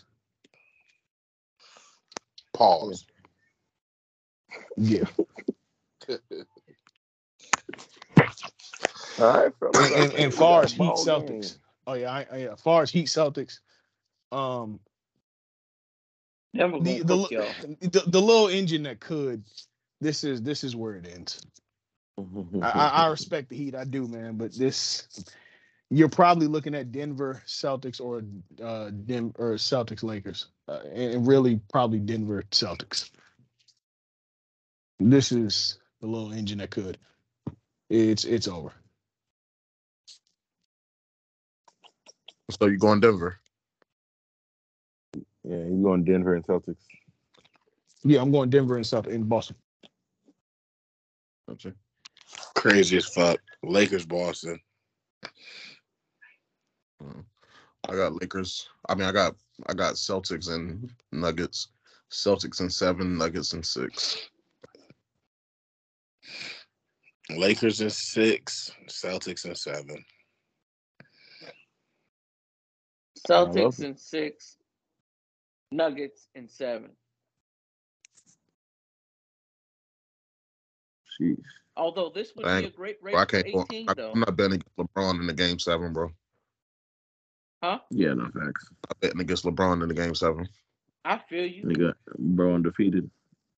Pause. Yeah. All right, fellas. And far as Heat Celtics. Oh yeah, far as Heat Celtics. The little engine that could. This is where it ends. I respect the Heat, I do, man, but you're probably looking at Denver Celtics or Celtics Lakers, and really probably Denver Celtics. This is the little engine that could. It's over. So you going Denver? Yeah, you going Denver and Celtics. Yeah, I'm going Denver and in Boston. Gotcha. Crazy as fuck. Lakers, Boston. I got Lakers. I mean, I got Celtics and Nuggets. Celtics in 7, Nuggets in 6. Lakers in 6, Celtics in 7. Celtics in 6. Nuggets in 7. Jeez. Although this would be a great race for 18, though. I'm not betting against LeBron in the Game 7, bro. Huh? Yeah, no facts. I'm betting against LeBron in the Game 7. I feel you. Nigga, bro, undefeated.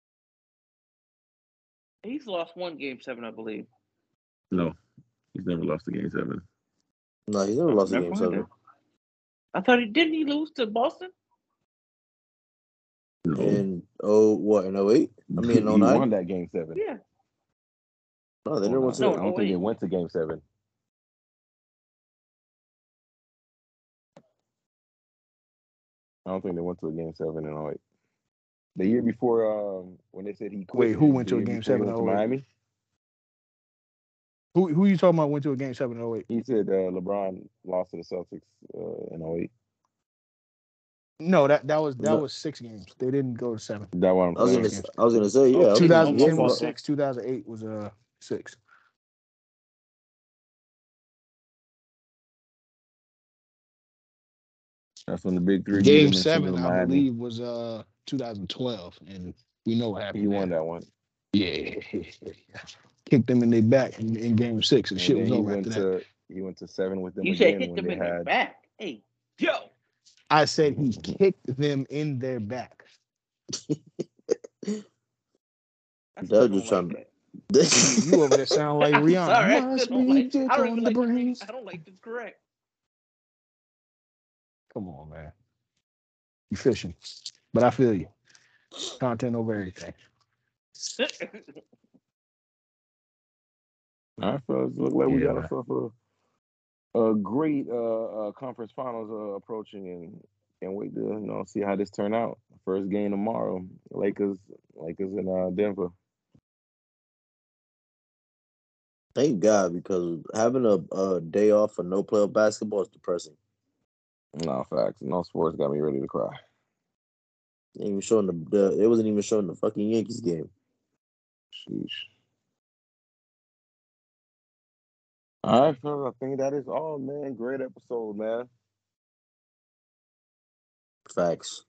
He's lost one Game 7, I believe. No, he's never lost a Game 7. No, he's never lost a Game 7. I thought didn't he lose to Boston? No. In in 08? I mean, in 09? He won that Game 7. Yeah. No, they never went to. I don't think they went to Game 7. I don't think they went to a Game 7 in 08. The year before, when they said he quit. Wait, who went to a Game 7 in 08? Miami? Who you talking about went to a Game 7 in 08? He said LeBron lost to the Celtics in 08. No, that was 6 games. They didn't go to 7. That one I was gonna say, yeah. 2010 was 6. 2008 was 6. That's when the big 3 Game 7, I believe, was 2012, and we know what happened. He won that one. Yeah, kicked them in their back in Game 6, and shit was over after that. He went to 7 with them. You said hit them in their back. Hey, yo. I said he kicked them in their back. That was just trying to. You over there sound like Rihanna. Sorry, I don't like to correct. Come on, man. You fishing. But I feel you. Content over everything. All right, fellas. Look like we got ourselves a great conference finals approaching, and can't wait to see how this turn out. First game tomorrow, Lakers in Denver. Thank God, because having a day off for no playoff basketball is depressing. No facts. No sports got me ready to cry. It wasn't even showing the fucking Yankees game. Sheesh. All right, fellas. I think that is all, man. Great episode, man. Facts.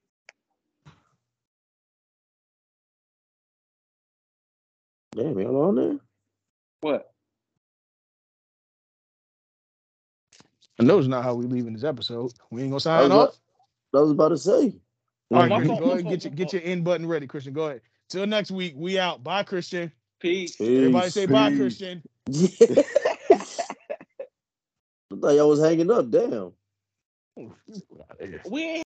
Damn, y'all on there? What? I know it's not how we leaving this episode. We ain't gonna sign off. I was about to say. All right, Christian, go ahead and get your end button ready, Christian. Go ahead. Till next week, we out. Bye, Christian. Peace. Everybody say bye, Christian. I thought y'all was hanging up. Damn. We ain't